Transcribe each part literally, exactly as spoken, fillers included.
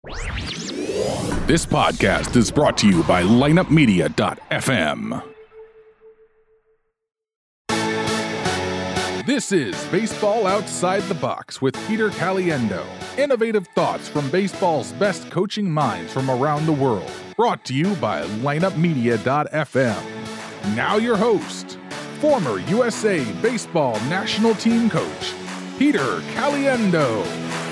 This podcast is brought to you by lineup media dot f m. This is Baseball Outside the Box with Peter Caliendo. Innovative thoughts from baseball's best coaching minds from around the world. Brought to you by lineup media dot f m. Now your host, former U S A Baseball National Team Coach, Peter Caliendo.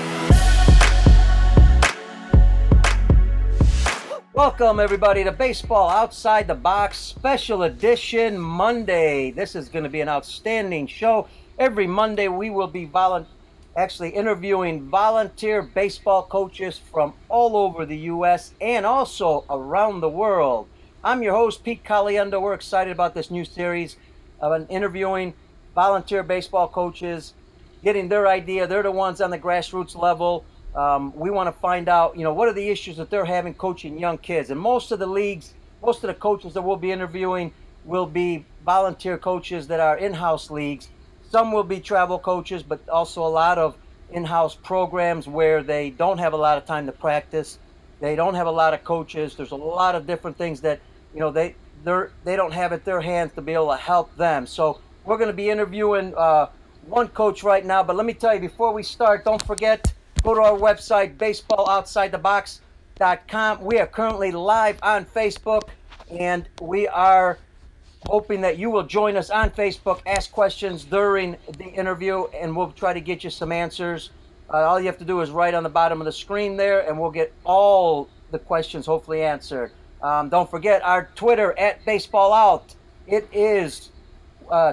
Welcome, everybody, to Baseball Outside the Box Special Edition Monday. This is going to be an outstanding show. Every Monday, we will be volu- actually interviewing volunteer baseball coaches from all over the U S and also around the world. I'm your host, Pete Caliendo. We're excited about this new series of interviewing volunteer baseball coaches, getting their idea. They're the ones on the grassroots level. Um, we want to find out, you know, what are the issues that they're having coaching young kids. And most of the leagues, most of the coaches that we'll be interviewing will be volunteer coaches that are in-house leagues. Some will be travel coaches, but also a lot of in-house programs where they don't have a lot of time to practice. They don't have a lot of coaches. There's a lot of different things that, you know, they they're, they don't have at their hands to be able to help them. So we're going to be interviewing uh, one coach right now. But let me tell you, before we start, don't forget, go to our website, baseball outside the box dot com. We are currently live on Facebook, and we are hoping that you will join us on Facebook, ask questions during the interview, and we'll try to get you some answers. Uh, all you have to do is write on the bottom of the screen there, and we'll get all the questions hopefully answered. Um, don't forget our Twitter, at Baseball Out. It is uh,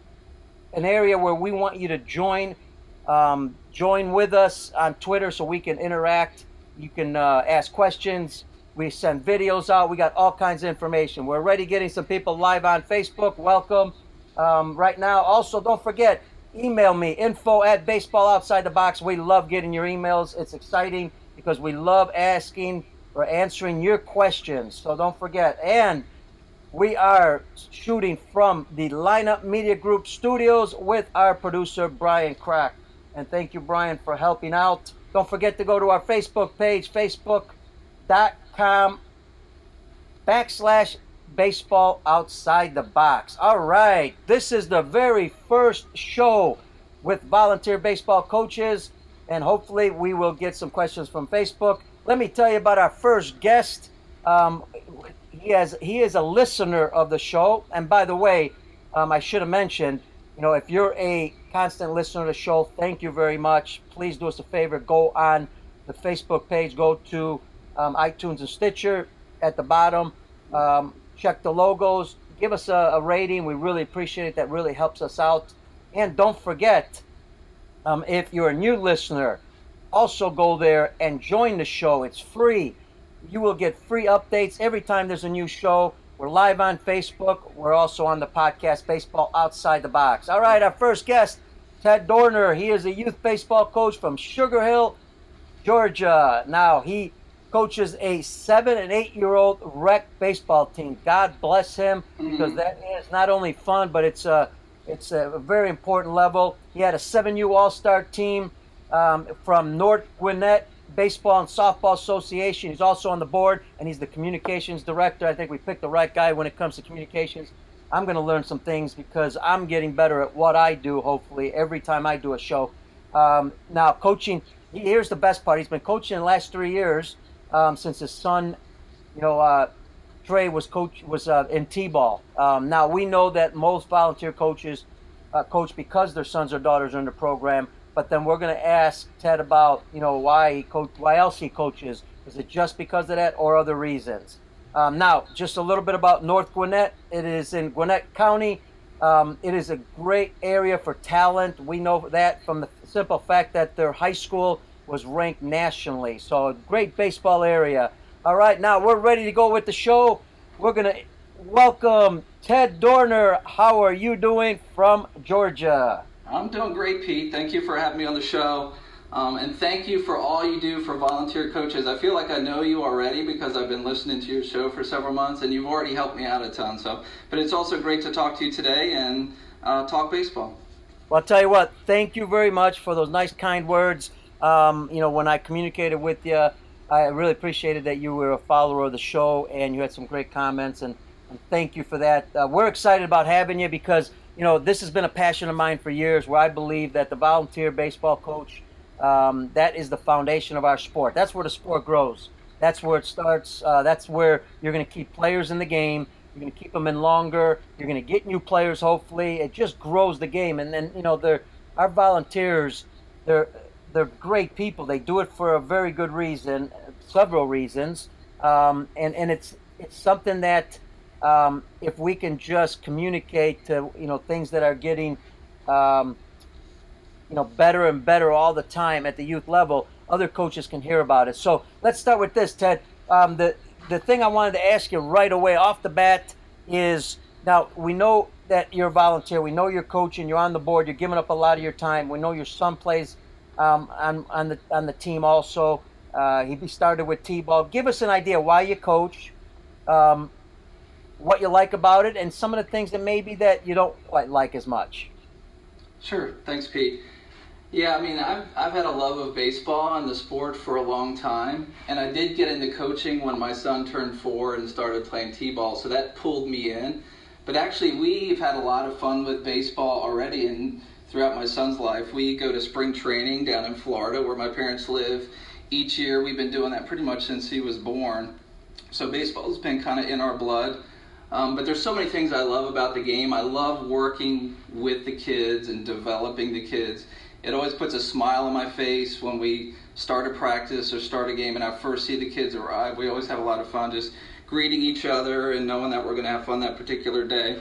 an area where we want you to join. Um, join with us on Twitter so we can interact. You can uh, ask questions. We send videos out. We got all kinds of information. We're already getting some people live on Facebook. Welcome um, right now. Also, don't forget, email me, info at Baseball Outside the Box. We love getting your emails. It's exciting because we love asking or answering your questions. So don't forget. And we are shooting from the Lineup Media Group studios with our producer, Brian Crack. And thank you, Brian, for helping out. Don't forget to go to our Facebook page, facebook.com backslash baseball outside the box. All right. This is the very first show with volunteer baseball coaches, and hopefully we will get some questions from Facebook. Let me tell you about our first guest. Um, he has he is a listener of the show. And by the way, um, I should have mentioned, you know, if you're a constant listener to the show, thank you very much. Please do us a favor. Go on the Facebook page. Go to um, iTunes and Stitcher at the bottom. Um, check the logos. Give us a, a rating. We really appreciate it. That really helps us out. And don't forget, um, if you're a new listener, also go there and join the show. It's free. You will get free updates every time there's a new show. We're live on Facebook. We're also on the podcast, Baseball Outside the Box. All right, our first guest, Ted Dorner. He is a youth baseball coach from Sugar Hill, Georgia. Now, he coaches a seven and eight-year-old rec baseball team. God bless him, because that is not only fun, but it's a, it's a very important level. He had a seven U All-Star team um, from North Gwinnett Baseball and Softball Association. He's also on the board, and he's the communications director. I think we picked the right guy when it comes to communications. I'm going to learn some things because I'm getting better at what I do, hopefully, every time I do a show. Um, now, coaching, here's the best part. He's been coaching the last three years um, since his son, you know, uh, Trey was coach was uh, in T-ball. Um, now, we know that most volunteer coaches uh, coach because their sons or daughters are in the program. But then we're going to ask Ted about, you know, why he co- why else he coaches. Is it just because of that or other reasons? Um, now, just a little bit about North Gwinnett. It is in Gwinnett County. Um, it is a great area for talent. We know that from the simple fact that their high school was ranked nationally. So a great baseball area. All right, now we're ready to go with the show. We're going to welcome Ted Dorner. How are you doing from Georgia? I'm doing great, Pete. Thank you for having me on the show. Um, and thank you for all you do for volunteer coaches. I feel like I know you already because I've been listening to your show for several months, and you've already helped me out a ton. So, but it's also great to talk to you today and uh, talk baseball. Well, I'll tell you what, thank you very much for those nice, kind words. Um, you know, when I communicated with you, I really appreciated that you were a follower of the show and you had some great comments, and, and thank you for that. Uh, we're excited about having you because, you know, this has been a passion of mine for years, where I believe that the volunteer baseball coach, um, that is the foundation of our sport. That's where the sport grows. That's where it starts. Uh, that's where you're going to keep players in the game. You're going to keep them in longer. You're going to get new players, hopefully. It just grows the game. And then, you know, they're, our volunteers, they're they're great people. They do it for a very good reason, several reasons. Um, and, and it's it's something that um, if we can just communicate to, you know, things that are getting, um, you know, better and better all the time at the youth level, other coaches can hear about it. So let's start with this, Ted. Um, the the thing I wanted to ask you right away off the bat is, now we know that you're a volunteer. We know you're coaching. You're on the board. You're giving up a lot of your time. We know your son plays um, on on the on the team also. Uh, he started with T-ball. Give us an idea why you coach, um, what you like about it, and some of the things that maybe that you don't quite like as much. Sure. Thanks, Pete. Yeah, I mean, I've, I've had a love of baseball and the sport for a long time, and I did get into coaching when my son turned four and started playing T-ball, so that pulled me in. But actually, we've had a lot of fun with baseball already, and throughout my son's life. We go to spring training down in Florida, where my parents live. Each year, we've been doing that pretty much since he was born. So baseball's been kind of in our blood. Um, but there's so many things I love about the game. I love working with the kids and developing the kids. It always puts a smile on my face when we start a practice or start a game and I first see the kids arrive. We always have a lot of fun just greeting each other and knowing that we're going to have fun that particular day.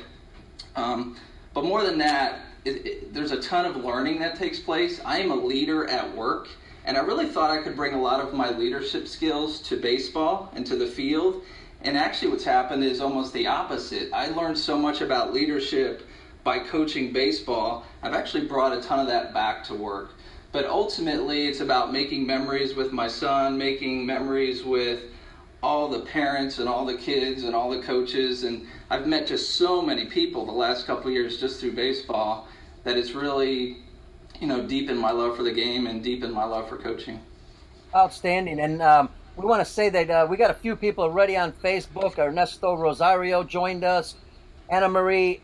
Um, but more than that, it, it, there's a ton of learning that takes place. I am a leader at work, and I really thought I could bring a lot of my leadership skills to baseball and to the field. And actually what's happened is almost the opposite. I learned so much about leadership by coaching baseball. I've actually brought a ton of that back to work. But ultimately, it's about making memories with my son, making memories with all the parents and all the kids and all the coaches. And I've met just so many people the last couple of years just through baseball that it's really, you know, deepened my love for the game and deepened my love for coaching. Outstanding. And um, we want to say that uh, we got a few people already on Facebook. Ernesto Rosario joined us. Anna Marie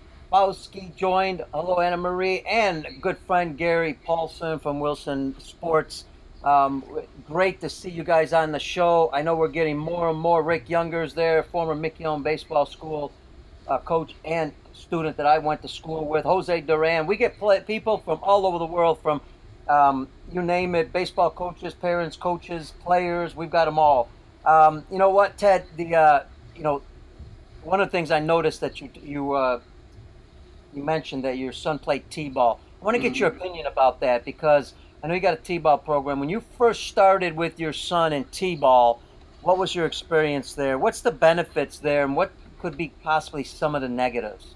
Bowski joined. Hello, Anna Marie. And good friend Gary Paulson from Wilson Sports. Um, great to see you guys on the show. I know we're getting more and more. Rick Younger's there, former Mickey Owen Baseball School uh, coach and student that I went to school with. Jose Duran. We get play- people from all over the world, from um, you name it, baseball coaches, parents, coaches, players. We've got them all. Um, you know what, Ted? The uh, you know, one of the things I noticed that you you uh, you mentioned that your son played T-ball. I want to get mm-hmm. your opinion about that, because I know you got a T-ball program. When you first started with your son in T-ball, what was your experience there? What's the benefits there, and what could be possibly some of the negatives?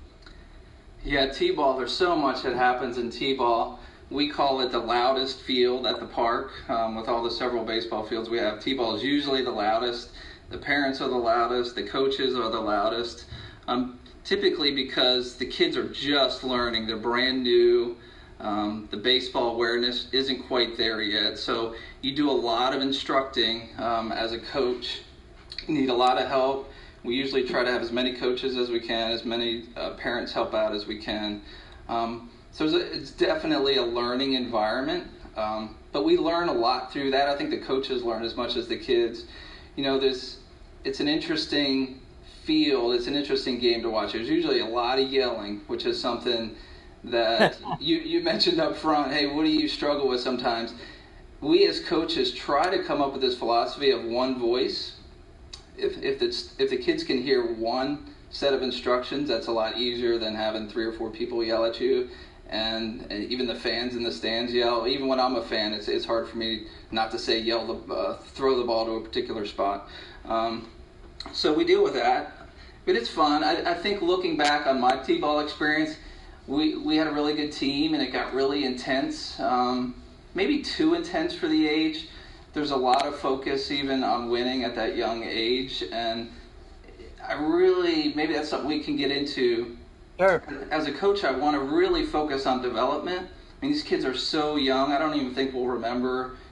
Yeah, T-ball, there's so much that happens in T-ball. We call it the loudest field at the park. Um, with all the several baseball fields we have, T-ball is usually the loudest. The parents are the loudest. The coaches are the loudest. Um, typically because the kids are just learning. They're brand new. Um, the baseball awareness isn't quite there yet. So you do a lot of instructing um, as a coach. You need a lot of help. We usually try to have as many coaches as we can, as many uh, parents help out as we can. Um, so it's, a, it's definitely a learning environment, um, but we learn a lot through that. I think the coaches learn as much as the kids. You know, there's, it's an interesting field. It's an interesting game to watch. There's usually a lot of yelling, which is something that you, you mentioned up front. Hey, what do you struggle with sometimes? We as coaches try to come up with this philosophy of one voice. If if it's if the kids can hear one set of instructions, that's a lot easier than having three or four people yell at you, and, and even the fans in the stands yell. Even when I'm a fan, it's it's hard for me not to say yell the uh, throw the ball to a particular spot. Um, so we deal with that, but it's fun. I, I think looking back on my T-ball experience, we we had a really good team, and it got really intense. Um, maybe too intense for the age. There's a lot of focus even on winning at that young age, and I really, maybe that's something we can get into. Sure. As a coach, I want to really focus on development. I mean, these kids are so young, I don't even think we'll remember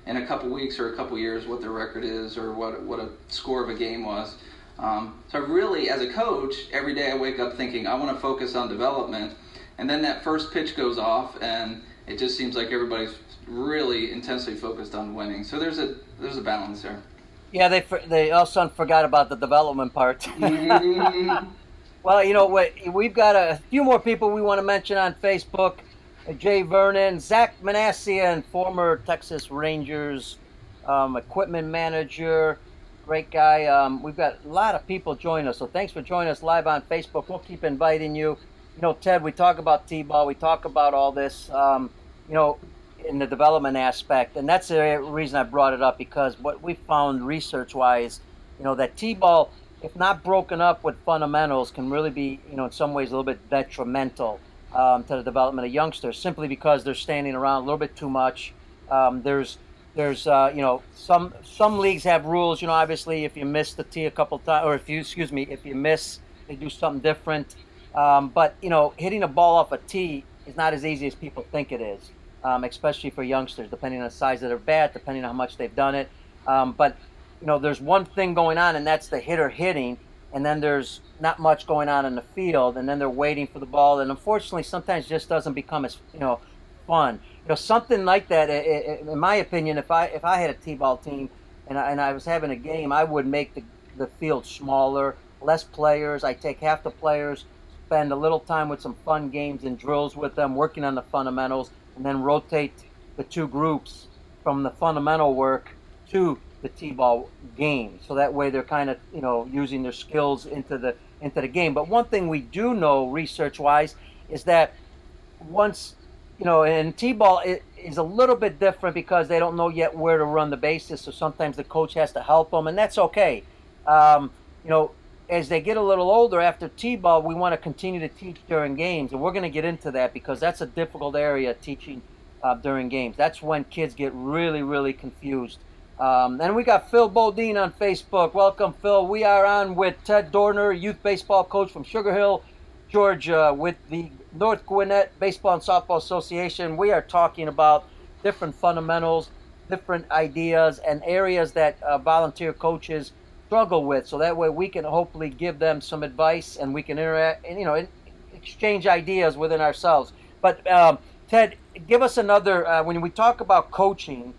in a couple weeks or a couple years what their record is or what what a score of a game was. Um, so really, as a coach, every day I wake up thinking I want to focus on development, and then that first pitch goes off, and it just seems like everybody's really intensely focused on winning. So there's a there's a balance there. Yeah, they they also forgot about the development part. Mm-hmm. Well, you know, we've got a few more people we want to mention on Facebook. Jay Vernon, Zach Manassian, former Texas Rangers um, equipment manager, great guy. Um, we've got a lot of people joining us, so thanks for joining us live on Facebook. We'll keep inviting you. You know, Ted, we talk about T-ball, we talk about all this, um, you know, in the development aspect, and that's the reason I brought it up, because what we found research-wise, you know, that T-ball, if not broken up with fundamentals, can really be, you know, in some ways a little bit detrimental um, to the development of youngsters, simply because they're standing around a little bit too much. Um, there's, there's, uh, you know, some some leagues have rules. You know, obviously, if you miss the tee a couple times, or if you, excuse me, if you miss, they do something different. Um, but you know, hitting a ball off a tee is not as easy as people think it is, um, especially for youngsters, depending on the size of their bat, depending on how much they've done it. Um, but you know, there's one thing going on, and that's the hitter hitting, and then there's not much going on in the field, and then they're waiting for the ball, and unfortunately, sometimes it just doesn't become as, you know, fun. You know, something like that. It, it, in my opinion, if I if I had a T-ball team and I, and I was having a game, I would make the the field smaller, less players. I take half the players, spend a little time with some fun games and drills with them, working on the fundamentals, and then rotate the two groups from the fundamental work to the T-ball game, so that way they're kind of, you know, using their skills into the into the game. But one thing we do know research-wise is that once, you know, in T-ball it is a little bit different because they don't know yet where to run the bases, so sometimes the coach has to help them, and that's okay. Um, you know, as they get a little older after T-ball, we want to continue to teach during games, and we're going to get into that because that's a difficult area, teaching uh, during games. That's when kids get really, really confused. Um, and we got Phil Bodine on Facebook. Welcome, Phil. We are on with Ted Dorner, youth baseball coach from Sugar Hill, Georgia, with the North Gwinnett Baseball and Softball Association. We are talking about different fundamentals, different ideas, and areas that uh, volunteer coaches struggle with. So that way we can hopefully give them some advice, and we can interact and, you know, exchange ideas within ourselves. But um, Ted, give us another, uh, when we talk about coaching,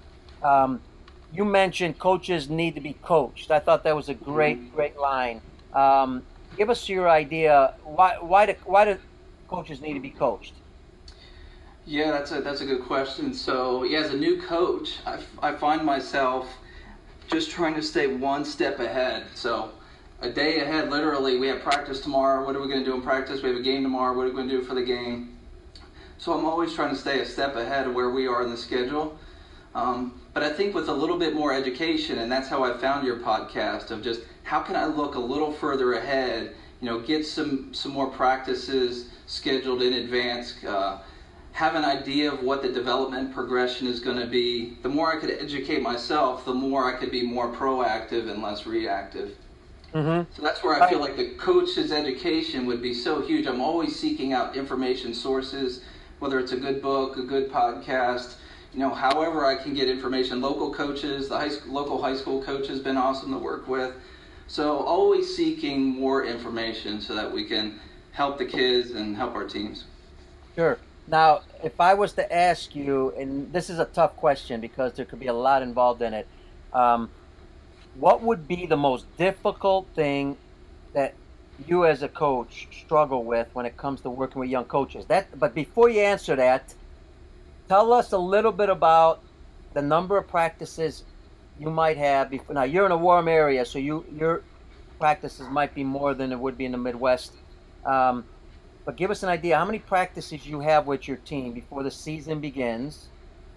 um, you mentioned coaches need to be coached. I thought that was a great, great line. Um, give us your idea. Why, why do, why do coaches need to be coached? Yeah, that's a that's a good question. So, yeah, as a new coach, I, I find myself just trying to stay one step ahead. So, a day ahead, literally. We have practice tomorrow. What are we going to do in practice? We have a game tomorrow. What are we going to do for the game? So, I'm always trying to stay a step ahead of where we are in the schedule. Um, but I think with a little bit more education, and that's how I found your podcast, of just how can I look a little further ahead, you know, get some, some more practices scheduled in advance, uh, have an idea of what the development progression is going to be. The more I could educate myself, the more I could be more proactive and less reactive. Mm-hmm. So that's where I feel like the coach's education would be so huge. I'm always seeking out information sources, whether it's a good book, a good podcast, you know, however I can get information. Local coaches, the high school, local high school coach has been awesome to work with. So always seeking more information so that we can help the kids and help our teams. Sure. Now, if I was to ask you, and this is a tough question because there could be a lot involved in it, um, what would be the most difficult thing that you as a coach struggle with when it comes to working with young coaches? That, but before you answer that, tell us a little bit about the number of practices you might have. Before. Now, you're in a warm area, so you your practices might be more than it would be in the Midwest. Um, but give us an idea how many practices you have with your team before the season begins.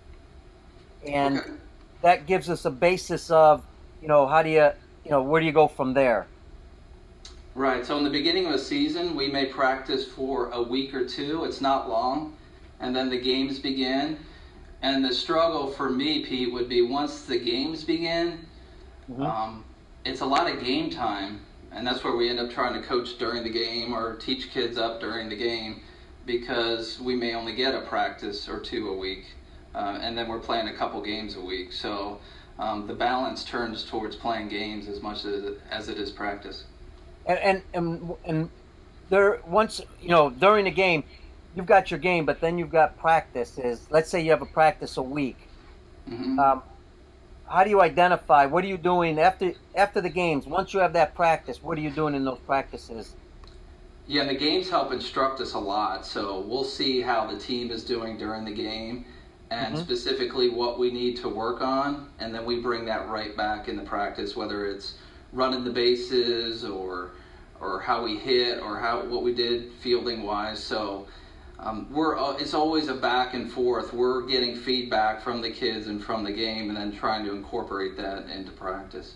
And okay. That gives us a basis of, you know, how do you, you know, where do you go from there? Right. So in the beginning of a season, we may practice for a week or two. It's not long. And then the games begin. And the struggle for me, Pete, would be once the games begin, mm-hmm. um, it's a lot of game time. And that's where we end up trying to coach during the game or teach kids up during the game, because we may only get a practice or two a week. uh, and then we're playing a couple games a week. So um, the balance turns towards playing games as much as, as it is practice. And, and, and, and there, once, you know, during the game, you've got your game, but then you've got practices. Let's say you have a practice a week. Mm-hmm. Um, how do you identify? What are you doing after after the games? Once you have that practice, what are you doing in those practices? Yeah, and the games help instruct us a lot. So we'll see how the team is doing during the game and mm-hmm. specifically what we need to work on, and then we bring that right back in the practice, whether it's running the bases or or how we hit or how what we did fielding wise. So Um, we're uh, it's always a back and forth. We're getting feedback from the kids and from the game, and then trying to incorporate that into practice.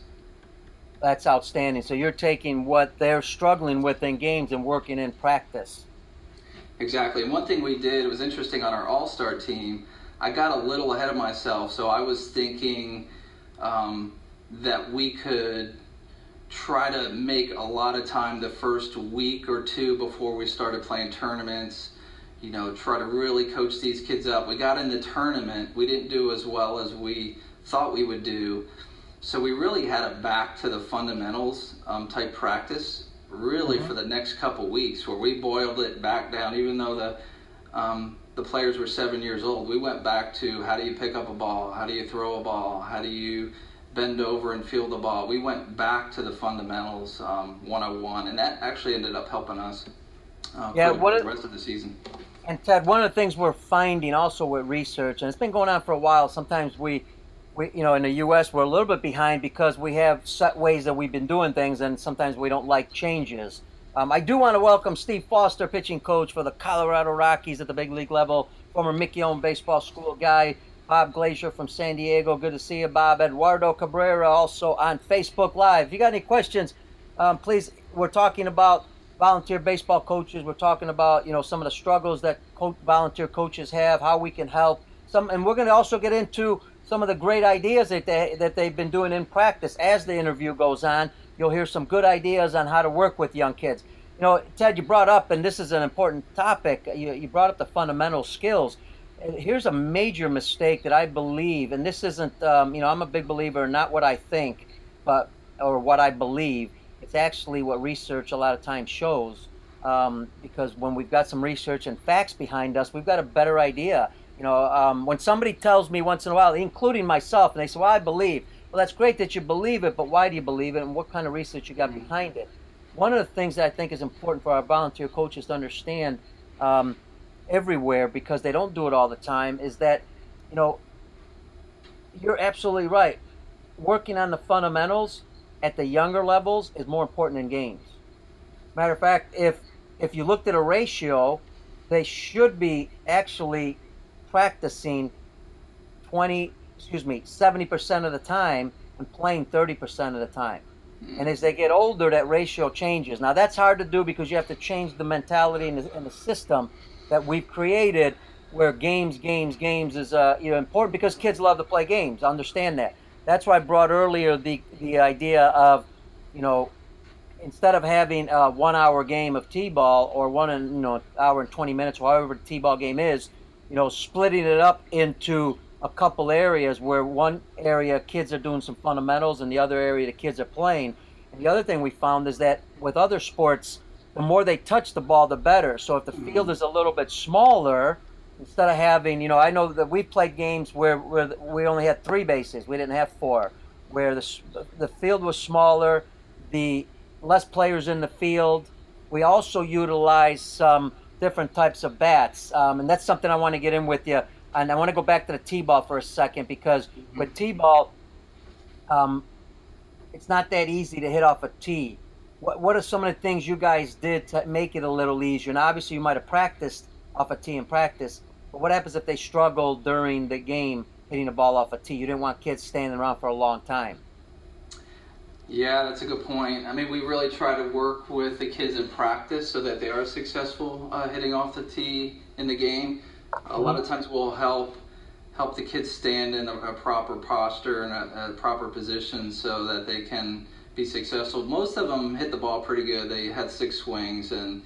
That's outstanding. So you're taking what they're struggling with in games and working in practice. Exactly. And one thing we did was interesting on our all-star team. I got a little ahead of myself, so I was thinking um, that we could try to make a lot of time the first week or two before we started playing tournaments. You know, try to really coach these kids up. We got in the tournament. We didn't do as well as we thought we would do. So we really had a back to the fundamentals um, type practice really mm-hmm. for the next couple weeks, where we boiled it back down. Even though the um, the players were seven years old, we went back to how do you pick up a ball? How do you throw a ball? How do you bend over and field the ball? We went back to the fundamentals um, one oh one, and that actually ended up helping us uh, yeah, for what the rest of the season. And Ted, one of the things we're finding also with research, and it's been going on for a while, sometimes we, we, you know, in the U S we're a little bit behind because we have set ways that we've been doing things, and sometimes we don't like changes. Um, I do want to welcome Steve Foster, pitching coach for the Colorado Rockies at the big league level, former Mickey Owen baseball school guy, Bob Glacier from San Diego. Good to see you, Bob. Eduardo Cabrera also on Facebook Live. If you got any questions, um, please, we're talking about volunteer baseball coaches. We're talking about, you know, some of the struggles that co- volunteer coaches have, how we can help. Some, and we're going to also get into some of the great ideas that they that they've been doing in practice as the interview goes on. You'll hear some good ideas on how to work with young kids. You know, Ted, you brought up, and this is an important topic. You, you brought up the fundamental skills. Here's a major mistake that I believe, and this isn't, um, you know, I'm a big believer in not what I think, but or what I believe. It's actually what research a lot of times shows, um, because when we've got some research and facts behind us, we've got a better idea. You know, um, when somebody tells me once in a while, including myself, and they say, well, I believe. Well, that's great that you believe it, but why do you believe it, and what kind of research you got behind it? One of the things that I think is important for our volunteer coaches to understand um, everywhere, because they don't do it all the time, is that, you know, you're absolutely right. Working on the fundamentals at the younger levels is more important than games. Matter of fact, if if you looked at a ratio, they should be actually practicing twenty, excuse me, seventy percent of the time and playing thirty percent of the time. And as they get older, that ratio changes. Now, that's hard to do because you have to change the mentality and the, and the system that we've created, where games, games, games is uh, you know, important because kids love to play games. Understand that. That's why I brought earlier the the idea of, you know, instead of having a one-hour game of t-ball or one and you know hour and twenty minutes, or however the t-ball game is, you know, splitting it up into a couple areas where one area kids are doing some fundamentals and the other area the kids are playing. And the other thing we found is that with other sports, the more they touch the ball, the better. So if the field is a little bit smaller, instead of having, you know, I know that we've played games where, where we only had three bases. We didn't have four. Where the, the field was smaller, the less players in the field. We also utilize some different types of bats. Um, and that's something I want to get in with you. And I want to go back to the T-ball for a second, because mm-hmm. with T-ball, um, it's not that easy to hit off a tee. What, what are some of the things you guys did to make it a little easier? And obviously you might have practiced off a tee in practice, but what happens if they struggle during the game hitting the ball off a tee? You didn't want kids standing around for a long time. Yeah, that's a good point. I mean, we really try to work with the kids in practice so that they are successful uh, hitting off the tee in the game. A lot of times we'll help help the kids stand in a, a proper posture and a, a proper position so that they can be successful. Most of them hit the ball pretty good. They had six swings, and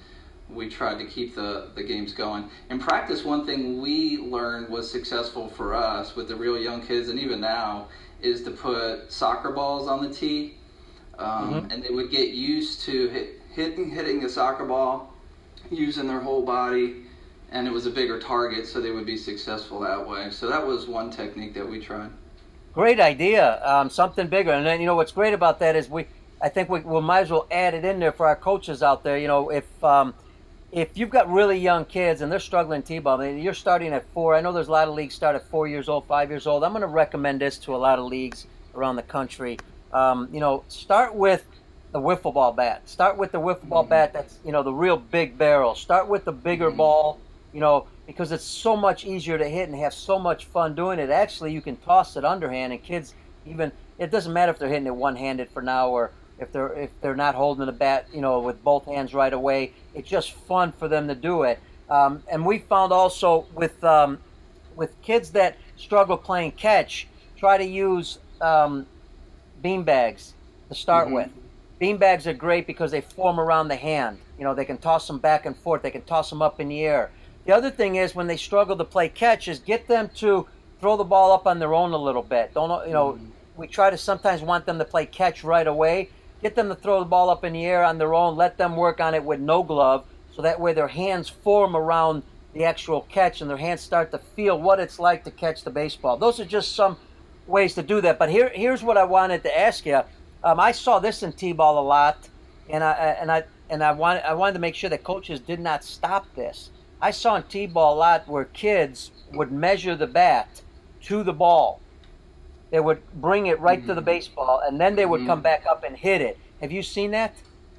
we tried to keep the, the games going. In practice, one thing we learned was successful for us with the real young kids, and even now, is to put soccer balls on the tee. Um, mm-hmm. And they would get used to hit, hitting, hitting the soccer ball, using their whole body, and it was a bigger target, so they would be successful that way. So that was one technique that we tried. Great idea, um, something bigger. And then, you know, what's great about that is we, I think we, we might as well add it in there for our coaches out there. You know, if um, if you've got really young kids and they're struggling T-ball, I mean, you're starting at four. I know there's a lot of leagues start at four years old, five years old. I'm going to recommend this to a lot of leagues around the country. Um, you know, start with the wiffle ball bat. Start with the wiffle ball mm-hmm. bat that's, you know, the real big barrel. Start with the bigger mm-hmm. ball, you know, because it's so much easier to hit and have so much fun doing it. Actually, you can toss it underhand, and kids even, it doesn't matter if they're hitting it one-handed for now or if they're if they're not holding the bat, you know, with both hands right away. It's just fun for them to do it. Um, and we found also with um, with kids that struggle playing catch, try to use um, bean bags to start mm-hmm. with. Bean bags are great because they form around the hand. You know, they can toss them back and forth. They can toss them up in the air. The other thing is when they struggle to play catch is get them to throw the ball up on their own a little bit. Don't you know? Mm-hmm. We try to sometimes want them to play catch right away. Get them to throw the ball up in the air on their own. Let them work on it with no glove, so that way their hands form around the actual catch and their hands start to feel what it's like to catch the baseball. Those are just some ways to do that. But here, here's what I wanted to ask you. Um, I saw this in T-ball a lot, and I and I and I wanted I wanted to make sure that coaches did not stop this. I saw in T-ball a lot where kids would measure the bat to the ball. They would bring it right mm-hmm. to the baseball, and then they would mm-hmm. come back up and hit it. Have you seen that?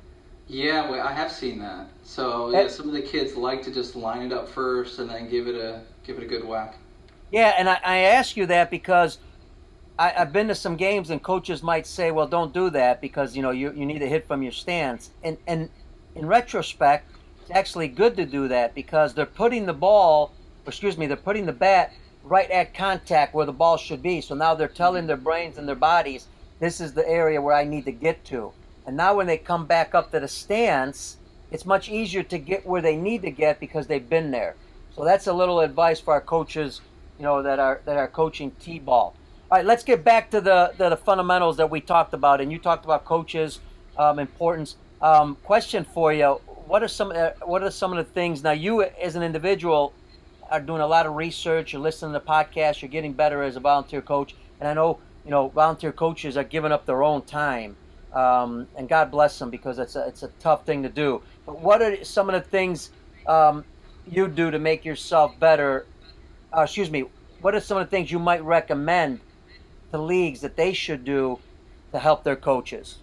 Yeah, well, I have seen that. So yeah, some of the kids like to just line it up first and then give it a give it a good whack. Yeah, and I, I ask you that because I, I've been to some games and coaches might say, "Well, don't do that because you know you you need to hit from your stance." And and in retrospect, it's actually good to do that because they're putting the ball, excuse me, they're putting the bat right at contact where the ball should be. So now they're telling their brains and their bodies, this is the area where I need to get to. And now when they come back up to the stance, it's much easier to get where they need to get because they've been there. So that's a little advice for our coaches, you know, that are that are coaching T-ball. All right, let's get back to the, the, the fundamentals that we talked about. And you talked about coaches' um, importance. Um, question for you, what are some uh, what are some of the things, now you as an individual are doing a lot of research, you're listening to podcasts, you're getting better as a volunteer coach, and I know, you know, volunteer coaches are giving up their own time, um, and God bless them because it's a, it's a tough thing to do. But what are some of the things um, you do to make yourself better? Uh, excuse me, what are some of the things you might recommend to leagues that they should do to help their coaches?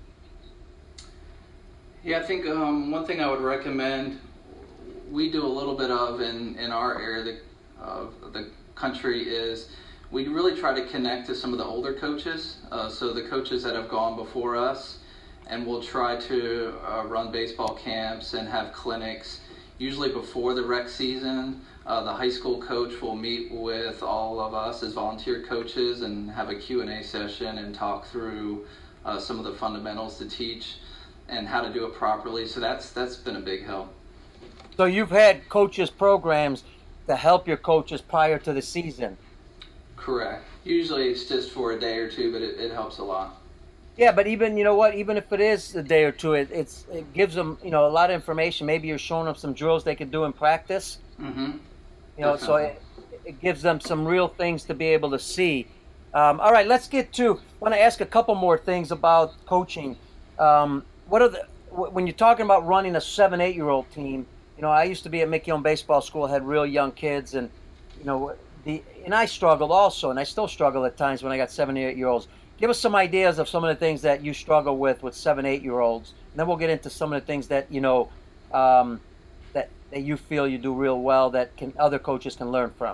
Yeah, I think um, one thing I would recommend, we do a little bit of in, in our area of the country is we really try to connect to some of the older coaches, uh, so the coaches that have gone before us, and we'll try to uh, run baseball camps and have clinics, usually before the rec season. Uh, the high school coach will meet with all of us as volunteer coaches and have a Q and A session and talk through uh, some of the fundamentals to teach and how to do it properly. So that's that's been a big help. So you've had coaches programs to help your coaches prior to the season. Correct. Usually it's just for a day or two, but it, it helps a lot. Yeah, but even, you know what, even if it is a day or two, it, it's, it gives them, you know, a lot of information. Maybe you're showing them some drills they could do in practice. Mm-hmm. You know, so it, it gives them some real things to be able to see. Um, all right, let's get to, I want to ask a couple more things about coaching. Um, what are the, when you're talking about running a seven, eight-year-old team, you know, I used to be at Mickey Young Baseball School, had real young kids, and, you know, the and I struggled also, and I still struggle at times when I got seven, eight-year-olds. Give us some ideas of some of the things that you struggle with with seven, eight-year-olds, and then we'll get into some of the things that, you know, um, that, that you feel you do real well that can other coaches can learn from.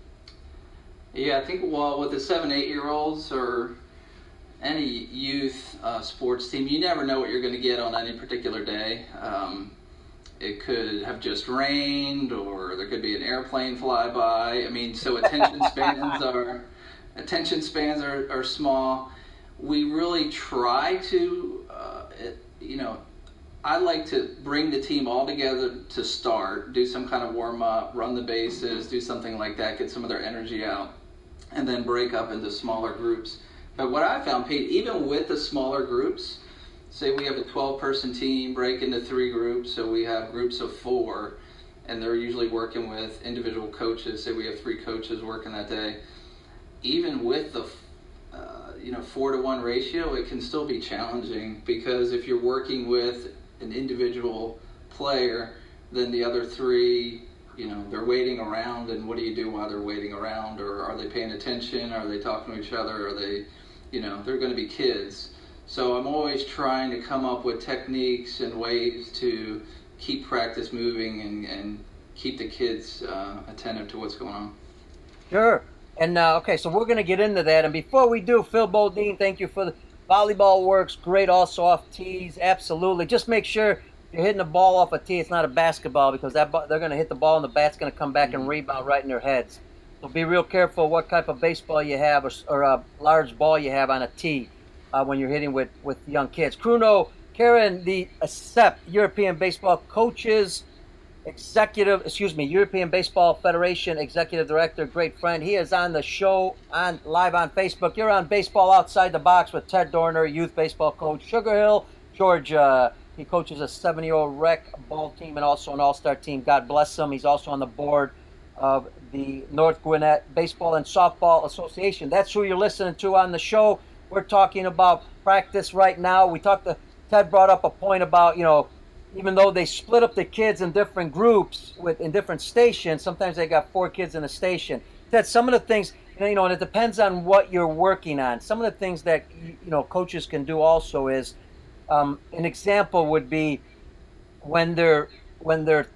Yeah, I think, well, with the seven, eight-year-olds or any youth uh, sports team, you never know what you're going to get on any particular day. Um, It could have just rained, or there could be an airplane fly by. I mean, so attention spans are attention spans are, are small. We really try to, uh, it, you know, I like to bring the team all together to start, do some kind of warm-up, run the bases, do something like that, get some of their energy out, and then break up into smaller groups. But what I found, Pete, even with the smaller groups, say we have a twelve-person team, break into three groups, so we have groups of four, and they're usually working with individual coaches. Say we have three coaches working that day. Even with the uh, you know four to one ratio, it can still be challenging, because if you're working with an individual player, then the other three, you know, they're waiting around, and what do you do while they're waiting around? Or are they paying attention? Are they talking to each other? Are they, you know, they're going to be kids. So I'm always trying to come up with techniques and ways to keep practice moving and, and keep the kids uh, attentive to what's going on. Sure. And, uh, okay, so we're going to get into that. And before we do, Phil Bodine, thank you for the volleyball works. Great also off tees. Absolutely. Just make sure you're hitting the ball off a tee. It's not a basketball, because that they're going to hit the ball and the bat's going to come back and rebound right in their heads. So be real careful what type of baseball you have, or, or a large ball you have on a tee uh, when you're hitting with, with young kids. Kruno Karen, the A S E P, European Baseball Coaches Executive, excuse me, European Baseball Federation Executive Director, great friend. He is on the show on live on Facebook. You're on Baseball Outside the Box with Ted Dorner, youth baseball coach, Sugar Hill, Georgia. He coaches a seven-year-old rec ball team and also an all-star team. God bless him. He's also on the board of the North Gwinnett Baseball and Softball Association. That's who you're listening to on the show. We're talking about practice right now. We talked to, Ted brought up a point about, you know, even though they split up the kids in different groups with in different stations, sometimes they got four kids in a station. Ted, some of the things, you know, and it depends on what you're working on. Some of the things that, you know, coaches can do also is, um, an example would be when they're when they're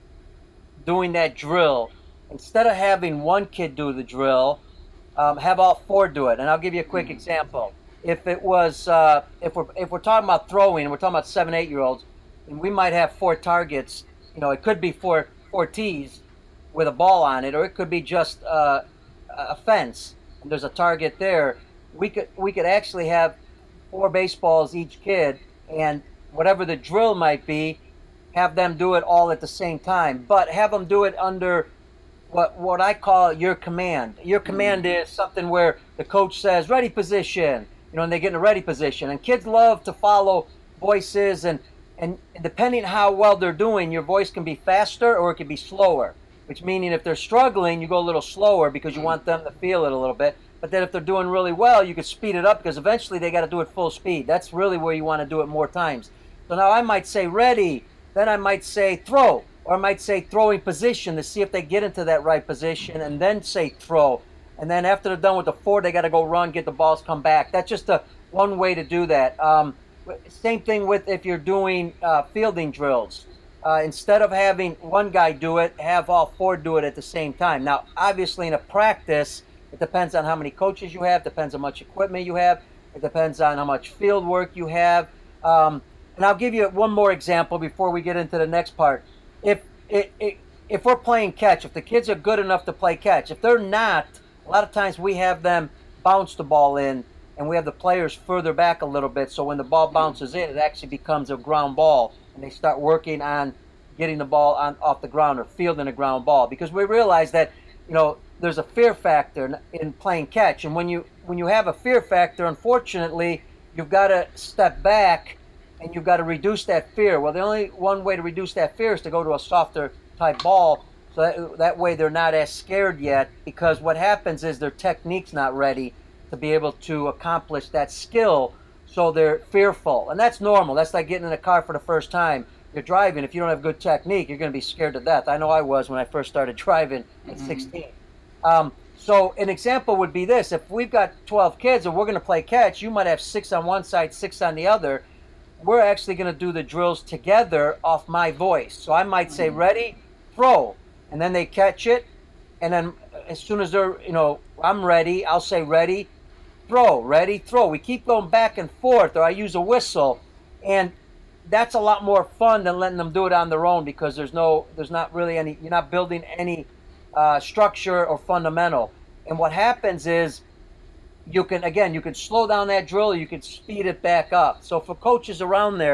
doing that drill, instead of having one kid do the drill, um, have all four do it. And I'll give you a quick mm-hmm. example. If it was, uh, if we're if we're talking about throwing, and we're talking about seven, eight year olds, and we might have four targets. You know, it could be four four tees with a ball on it, or it could be just uh, a fence and there's a target there. We could we could actually have four baseballs each kid, and whatever the drill might be, have them do it all at the same time. But have them do it under what what I call your command. Your command mm-hmm. is something where the coach says ready position, you know, and they get in a ready position. And kids love to follow voices, and and depending how well they're doing, your voice can be faster or it can be slower. Which meaning if they're struggling, you go a little slower because you want them to feel it a little bit. But then if they're doing really well, you can speed it up because eventually they got to do it full speed. That's really where you want to do it more times. So now I might say ready, then I might say throw, or I might say throwing position to see if they get into that right position, and then say throw. And then after they're done with the four, they got to go run, get the balls, come back. That's just a one way to do that. Um, same thing with if you're doing uh, fielding drills. Uh, instead of having one guy do it, have all four do it at the same time. Now, obviously in a practice, it depends on how many coaches you have, depends on how much equipment you have, it depends on how much field work you have. Um, and I'll give you one more example before we get into the next part. If it, it, if we're playing catch, if the kids are good enough to play catch, if they're not, a lot of times we have them bounce the ball in, and we have the players further back a little bit, so when the ball bounces in, it actually becomes a ground ball, and they start working on getting the ball on off the ground or fielding a ground ball, because we realize that, you know, there's a fear factor in, in playing catch, and when you when you have a fear factor, unfortunately, you've got to step back and you've got to reduce that fear. Well, the only one way to reduce that fear is to go to a softer type ball, so that, that way they're not as scared yet, because what happens is their technique's not ready to be able to accomplish that skill, so they're fearful. And that's normal. That's like getting in a car for the first time. You're driving. If you don't have good technique, you're going to be scared to death. I know I was when I first started driving at mm-hmm. sixteen. Um, so an example would be this. If we've got twelve kids and we're going to play catch, you might have six on one side, six on the other. We're actually going to do the drills together off my voice. So I might say, ready, throw, and then they catch it. And then as soon as they're, you know, I'm ready, I'll say ready, throw, ready, throw. We keep going back and forth, or I use a whistle. And that's a lot more fun than letting them do it on their own, because there's no, there's not really any, you're not building any uh, structure or fundamental. And what happens is you can, again, you can slow down that drill, or you can speed it back up. So for coaches around there,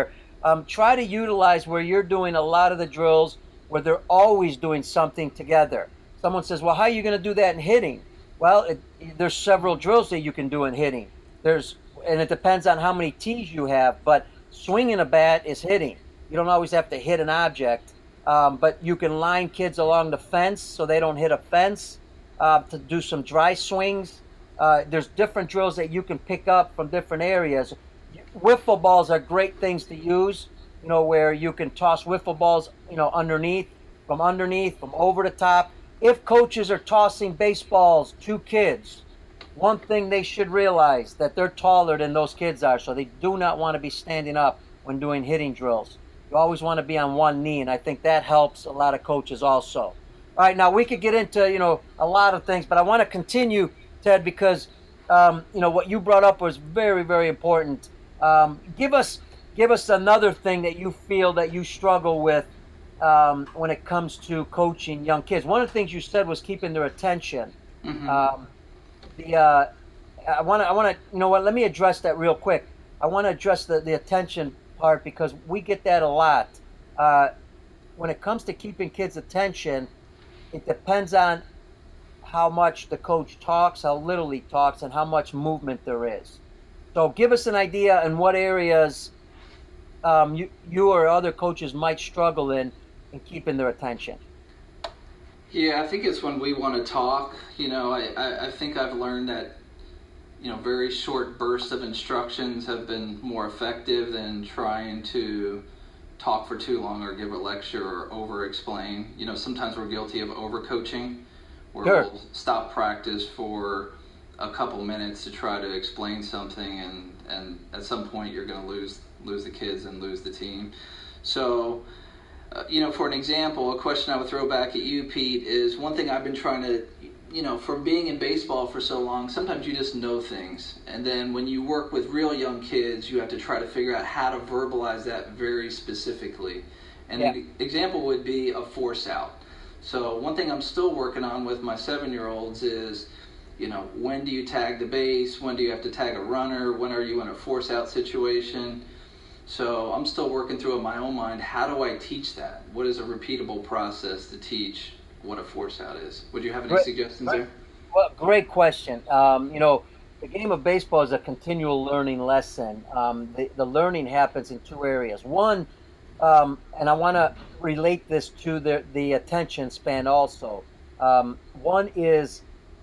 Um, try to utilize where you're doing a lot of the drills where they're always doing something together. Someone says, well, how are you going to do that in hitting? Well, it, there's several drills that you can do in hitting. There's, and it depends on how many tees you have, but swinging a bat is hitting. You don't always have to hit an object, um, but you can line kids along the fence so they don't hit a fence, uh, to do some dry swings. Uh, there's different drills that you can pick up from different areas. Wiffle balls are great things to use, you know, where you can toss wiffle balls, you know, underneath, from underneath, from over the top. If coaches are tossing baseballs to kids, one thing they should realize that they're taller than those kids are, so they do not want to be standing up when doing hitting drills. You always want to be on one knee, and I think that helps a lot of coaches also. All right, now we could get into, you know, a lot of things, but I want to continue, Ted, because, um, you know, what you brought up was very, very important. Um, give us, give us another thing that you feel that you struggle with um, when it comes to coaching young kids. One of the things you said was keeping their attention. Mm-hmm. Um, the uh, I want to, I want to, you know what? Let me address that real quick. I want to address the, the attention part because we get that a lot. Uh, when it comes to keeping kids' attention, it depends on how much the coach talks, how little he talks, and how much movement there is. So give us an idea in what areas um, you, you or other coaches might struggle in in keeping their attention. Yeah, I think it's when we want to talk. You know, I, I, I think I've learned that, you know, very short bursts of instructions have been more effective than trying to talk for too long or give a lecture or over-explain. You know, sometimes we're guilty of over-coaching, where sure. we'll stop practice for a couple minutes to try to explain something, and, and at some point you're going to lose lose the kids and lose the team. So, uh, you know, for an example, a question I would throw back at you, Pete, is one thing I've been trying to, you know, from being in baseball for so long, sometimes you just know things. And then when you work with real young kids, you have to try to figure out how to verbalize that very specifically. And yeah. an example would be a force out. So one thing I'm still working on with my seven-year-olds is, you know, when do you tag the base? When do you have to tag a runner? When are you in a force out situation? So I'm still working through in my own mind, how do I teach that? What is a repeatable process to teach what a force out is? Would you have any great, suggestions great, there? Well, great question. Um, you know, the game of baseball is a continual learning lesson. Um, the, the learning happens in two areas. One, um, and I want to relate this to the, the attention span also. Um, one is,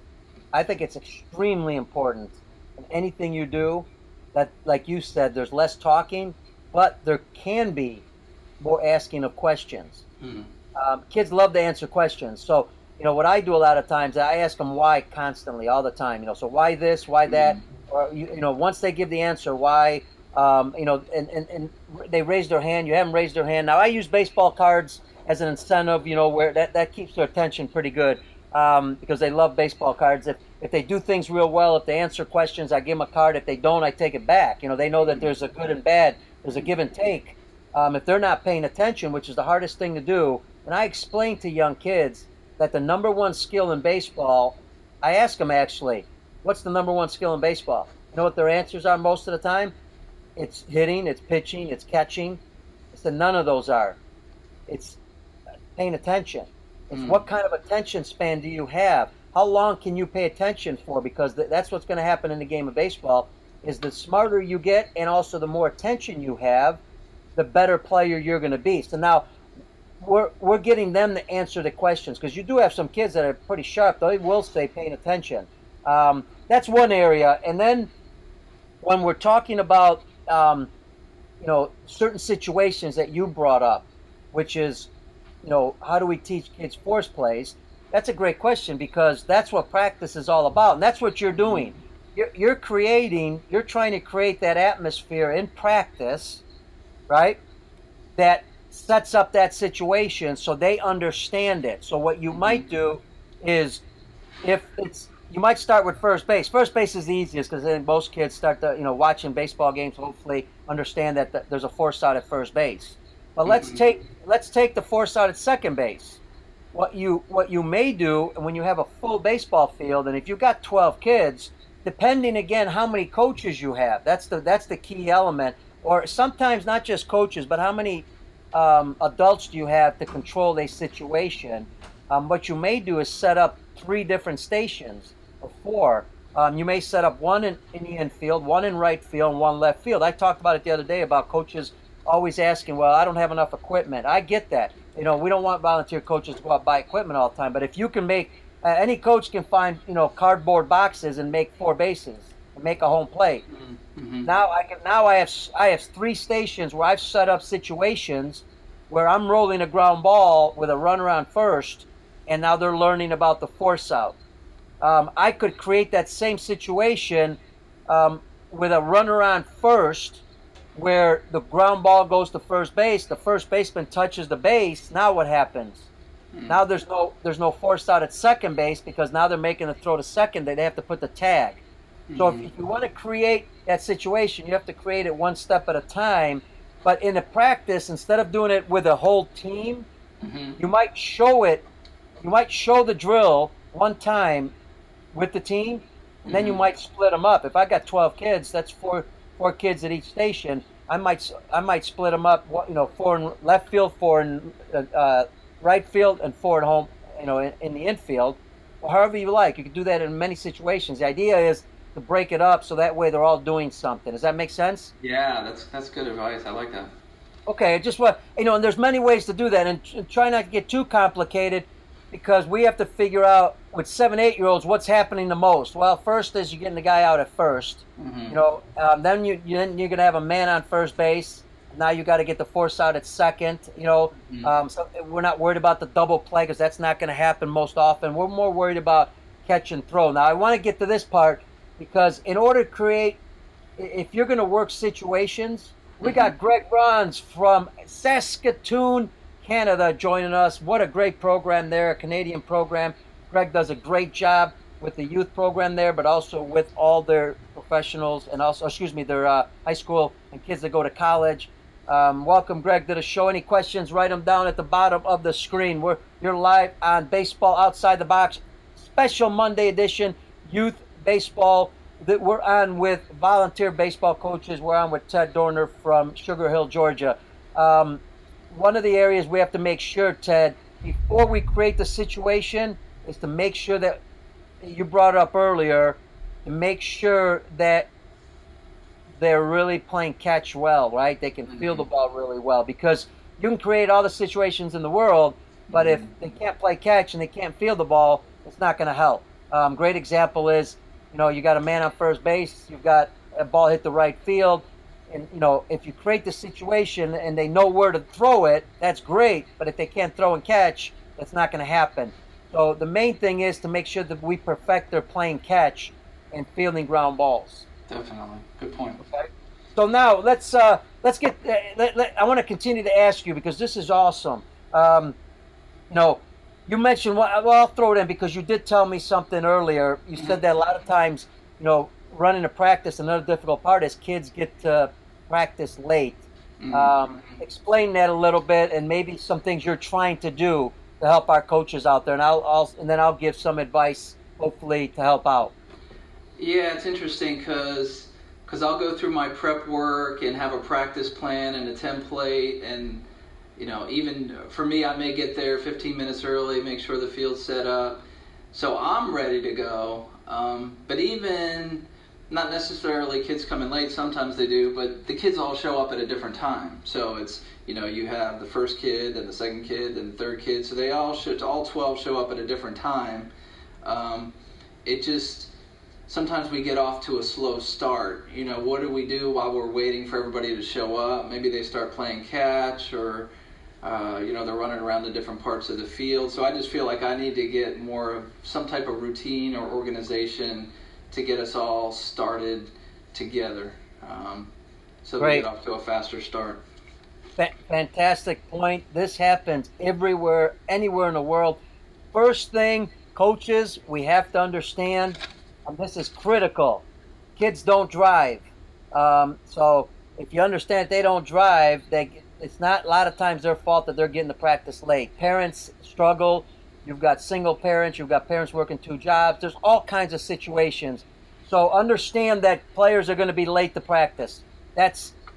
I think it's extremely important in anything you do that, like you said, there's less talking, but there can be more asking of questions. Mm-hmm. Um, kids love to answer questions. So, you know, what I do a lot of times, I ask them why constantly, all the time. You know, so why this, why that? Mm-hmm. Or, you, you know, once they give the answer, why, um, you know, and, and, and they raise their hand, you have them raise their hand. Now, I use baseball cards as an incentive, you know, where that, that keeps their attention pretty good um, because they love baseball cards. If, if they do things real well, if they answer questions, I give them a card. If they don't, I take it back. You know, they know that there's a good and bad. There's a give and take. Um, if they're not paying attention, which is the hardest thing to do, and I explain to young kids that the number one skill in baseball, I ask them actually, what's the number one skill in baseball? You know what their answers are most of the time? It's hitting, it's pitching, it's catching. I said none of those are. It's paying attention. It's mm. what kind of attention span do you have? How long can you pay attention for? Because th- that's what's going to happen in the game of baseball, is the smarter you get and also the more attention you have, the better player you're going to be. So now we're we're getting them to answer the questions, because you do have some kids that are pretty sharp. They will say paying attention. Um, that's one area. And then when we're talking about, um, you know, certain situations that you brought up, which is, you know, how do we teach kids force plays? That's a great question, because that's what practice is all about. And that's what you're doing. You're, you're creating, you're trying to create that atmosphere in practice, right, that sets up that situation so they understand it. So what you mm-hmm. might do is, if it's, you might start with first base. First base is the easiest, because then most kids start to, you know, watching baseball games, hopefully understand that the, there's a force out at first base. But let's mm-hmm. take let's take the force out at second base. What you what you may do when you have a full baseball field, and if you've got twelve kids, depending again how many coaches you have, that's the that's the key element. or sometimes not just coaches, but how many um, adults do you have to control a situation? Um, what you may do is set up three different stations or four. Um, you may set up one in, in the infield, one in right field, and one left field. I talked about it the other day about coaches always asking, well, I don't have enough equipment. I get that. You know, we don't want volunteer coaches to go out and buy equipment all the time. But if you can make, uh, any coach can find, you know, cardboard boxes and make four bases and make a home plate. Mm-hmm. Now I can, now I have, I have three stations where I've set up situations where I'm rolling a ground ball with a runner on first, and now they're learning about the force out. Um, I could create that same situation um, with a runner on first, where the ground ball goes to first base. The first baseman touches the base. Now what happens? Mm-hmm. Now there's no there's no force out at second base, because now they're making a throw to second. They have to put the tag. Mm-hmm. So if, if you want to create that situation, you have to create it one step at a time. But in the practice, instead of doing it with a whole team, mm-hmm. you might show it. You might show the drill one time with the team, and mm-hmm. then you might split them up. If I got twelve kids, that's four four kids at each station. I might I might split them up. You know, four in left field, four in uh, right field, and four at home. You know, in, in the infield, or however you like. You can do that in many situations. The idea is to break it up so that way they're all doing something. Does that make sense? Yeah, that's that's good advice. I like that. Okay, just what you know, and there's many ways to do that, and, and try not to get too complicated, because we have to figure out with seven, eight-year-olds what's happening the most. Well, first is you're getting the guy out at first. Mm-hmm. You know, um, then you, you then you're gonna have a man on first base. Now you got to get the force out at second. You know, mm-hmm. um, so we're not worried about the double play, because that's not going to happen most often. We're more worried about catch and throw. Now I want to get to this part, because in order to create, if you're going to work situations, we mm-hmm. got Greg Bronze from Saskatoon, Canada, joining us. What a great program there, a Canadian program. Greg does a great job with the youth program there, but also with all their professionals, and also, excuse me, their uh, high school and kids that go to college. Um, welcome, Greg, to the show. Any questions, write them down at the bottom of the screen. We're, you're live on Baseball Outside the Box, special Monday edition, youth baseball, that we're on with volunteer baseball coaches. We're on with Ted Dorner from Sugar Hill, Georgia. Um, one of the areas we have to make sure, Ted, before we create the situation, is to make sure that, you brought up earlier, to make sure that they're really playing catch well, right? They can feel the ball really well, because you can create all the situations in the world, but if they can't play catch and they can't feel the ball, it's not going to help. Um, great example is, you know, you got a man on first base, you've got a ball hit the right field, and, you know, if you create the situation and they know where to throw it, that's great, but if they can't throw and catch, that's not going to happen. So the main thing is to make sure that we perfect their playing catch and fielding ground balls. Definitely, good point. Okay. So now let's uh, let's get. Uh, let, let, I want to continue to ask you, because this is awesome. Um, you know, you mentioned. Well, I'll throw it in, because you did tell me something earlier. You mm-hmm. said that a lot of times, you know, running a practice, another difficult part is kids get to practice late. Mm-hmm. Um, explain that a little bit, and maybe some things you're trying to do to help our coaches out there, and I'll, I'll and then I'll give some advice, hopefully, to help out. Yeah, it's interesting because because I'll go through my prep work and have a practice plan and a template, and you know, even for me, I may get there fifteen minutes early, make sure the field's set up, so I'm ready to go. Um, but even not necessarily kids coming late, sometimes they do, but the kids all show up at a different time. So it's, you know, you have the first kid and the second kid and the third kid, so they all should, all twelve show up at a different time. Um, it just, sometimes we get off to a slow start. You know, what do we do while we're waiting for everybody to show up? Maybe they start playing catch, or, uh, you know, they're running around the different parts of the field. So I just feel like I need to get more of some type of routine or organization to get us all started together, um, so that we get off to a faster start. Fantastic point. This happens everywhere, anywhere in the world. First thing, coaches, we have to understand, and this is critical, kids don't drive. Um, so if you understand they don't drive, they, it's not a lot of times their fault that they're getting to practice late. Parents struggle. You've got single parents. You've got parents working two jobs. There's all kinds of situations. So understand that players are going to be late to practice. That's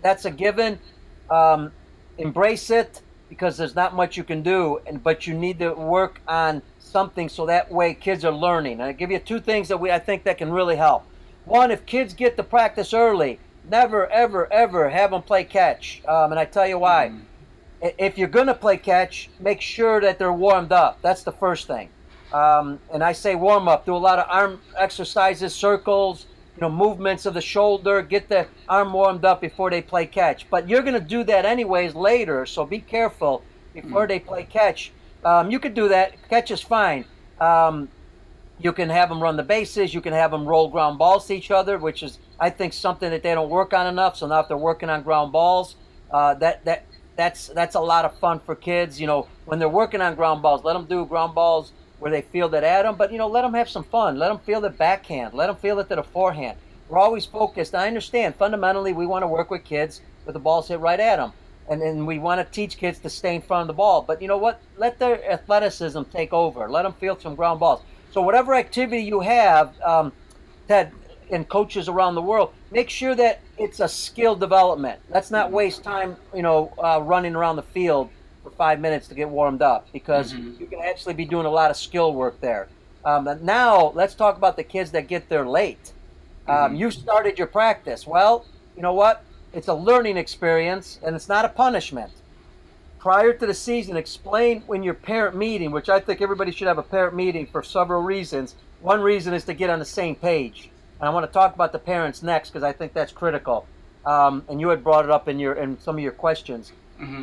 that's a given. Um, embrace it because there's not much you can do, and but you need to work on something so that way kids are learning. And I give you two things that we I think that can really help. One, if kids get to practice early, never, ever, ever have them play catch. Um, and I tell you why. Mm. If you're going to play catch, make sure that they're warmed up. That's the first thing. Um, and I say warm up. Do a lot of arm exercises, circles, you know, movements of the shoulder. Get the arm warmed up before they play catch. But you're going to do that anyways later, so be careful before mm. they play catch. Um, you could do that. Catch is fine. Um, you can have them run the bases. You can have them roll ground balls to each other, which is, I think, something that they don't work on enough. So now if they're working on ground balls, uh, that that that's that's a lot of fun for kids. You know, when they're working on ground balls, let them do ground balls where they field it at them. But, you know, let them have some fun. Let them field it backhand. Let them field it to the forehand. We're always focused. I understand. Fundamentally, we want to work with kids with the balls hit right at them. And and we want to teach kids to stay in front of the ball. But you know what? Let their athleticism take over. Let them field some ground balls. So whatever activity you have, um, Ted, and coaches around the world, make sure that it's a skill development. Let's not waste time, you know, uh, running around the field for five minutes to get warmed up, because mm-hmm. you can actually be doing a lot of skill work there. Um, and now let's talk about the kids that get there late. Um, mm-hmm. You started your practice. Well, you know what? It's a learning experience, and it's not a punishment. Prior to the season, explain when your parent meeting, which I think everybody should have a parent meeting for several reasons. One reason is to get on the same page. And I want to talk about the parents next because I think that's critical. Um, and you had brought it up in your in some of your questions. Mm-hmm.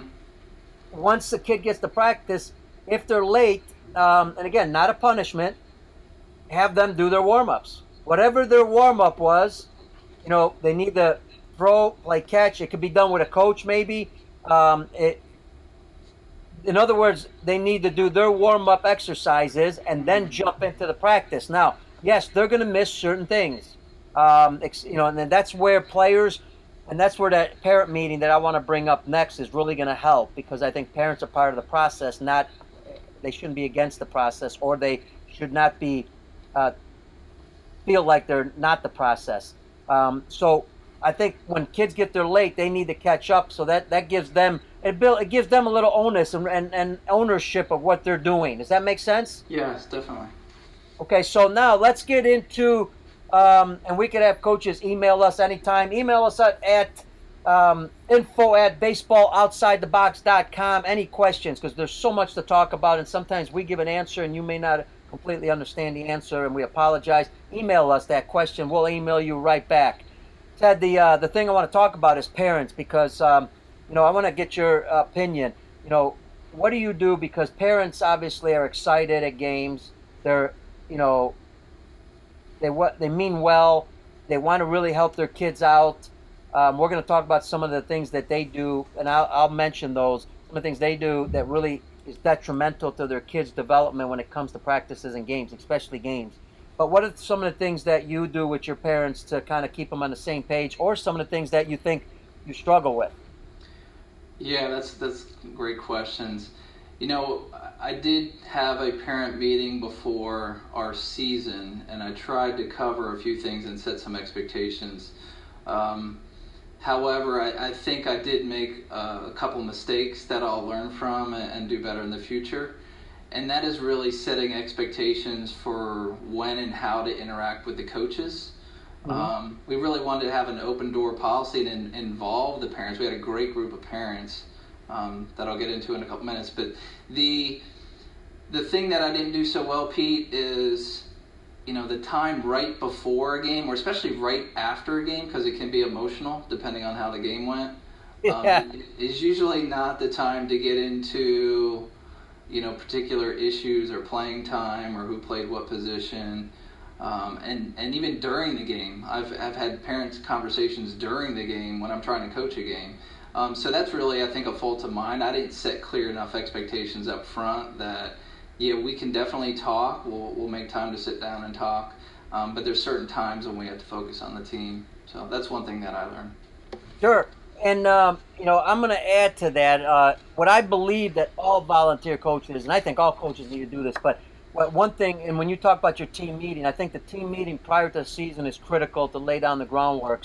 Once the kid gets to practice, if they're late, um, and again, not a punishment, have them do their warm-ups. Whatever their warm-up was, you know, they need to throw, play catch. It could be done with a coach maybe. Um, it, in other words, they need to do their warm-up exercises and then jump into the practice. Now, yes, they're going to miss certain things. Um, you know, and then that's where players, and that's where that parent meeting that I want to bring up next is really going to help, because I think parents are part of the process. Not, they shouldn't be against the process, or they should not be uh, feel like they're not the process. Um, so I think when kids get there late, they need to catch up. So that, that gives them it, build, it gives them a little onus and, and, and ownership of what they're doing. Does that make sense? Yes, definitely. Okay, so now let's get into, um, and we could have coaches email us anytime. Email us at, at um, info at baseball outside the box dot com. Any questions, because there's so much to talk about, and sometimes we give an answer and you may not completely understand the answer, and we apologize. Email us that question. We'll email you right back. Ted, the uh, the thing I want to talk about is parents, because um, you know, I want to get your opinion. You know, what do you do? Because parents obviously are excited at games. They're, you know, they what they mean well. They want to really help their kids out. Um, we're going to talk about some of the things that they do, and I'll, I'll mention those. Some of the things they do that really is detrimental to their kids' development when it comes to practices and games, especially games. But what are some of the things that you do with your parents to kind of keep them on the same page, or some of the things that you think you struggle with? Yeah, that's that's great questions. You know, I did have a parent meeting before our season, and I tried to cover a few things and set some expectations. Um, however, I, I think I did make uh, a couple mistakes that I'll learn from and, and do better in the future. And that is really setting expectations for when and how to interact with the coaches. Mm-hmm. Um, we really wanted to have an open door policy and involve the parents. We had a great group of parents um, that I'll get into in a couple minutes. But the the thing that I didn't do so well, Pete, is, you know, the time right before a game, or especially right after a game, because it can be emotional depending on how the game went. Yeah. Um, is usually not the time to get into, you know, particular issues or playing time or who played what position. Um, and, and even during the game, I've, I've had parents' conversations during the game when I'm trying to coach a game. Um, so that's really, I think, a fault of mine. I didn't set clear enough expectations up front that, yeah, we can definitely talk. We'll, we'll make time to sit down and talk. Um, but there's certain times when we have to focus on the team. So that's one thing that I learned. Sure. And, um, you know, I'm going to add to that uh, what I believe that all volunteer coaches, and I think all coaches need to do this, but what one thing, and when you talk about your team meeting, I think the team meeting prior to the season is critical to lay down the groundworks.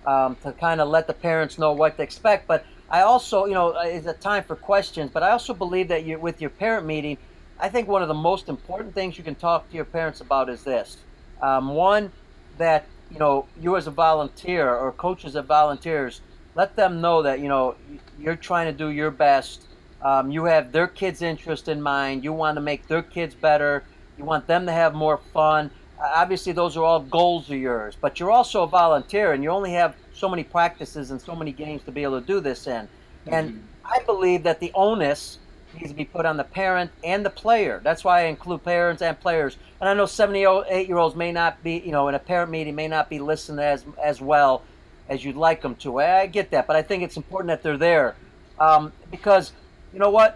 um, to kind of let the parents know what to expect. But I also, you know, it's a time for questions, but I also believe that you, with your parent meeting, I think one of the most important things you can talk to your parents about is this. Um, one, that, you know, you as a volunteer or coaches as volunteers, let them know that, you know, you're trying to do your best. Um, you have their kids' interest in mind. You want to make their kids better. You want them to have more fun. Uh, obviously, those are all goals of yours, but you're also a volunteer, and you only have so many practices and so many games to be able to do this in. And mm-hmm. I believe that the onus needs to be put on the parent and the player. That's why I include parents and players. And I know seventy-eight-year-olds may not be, you know, in a parent meeting may not be listening as as well as you'd like them to. I get that, but I think it's important that they're there um, because, you know what?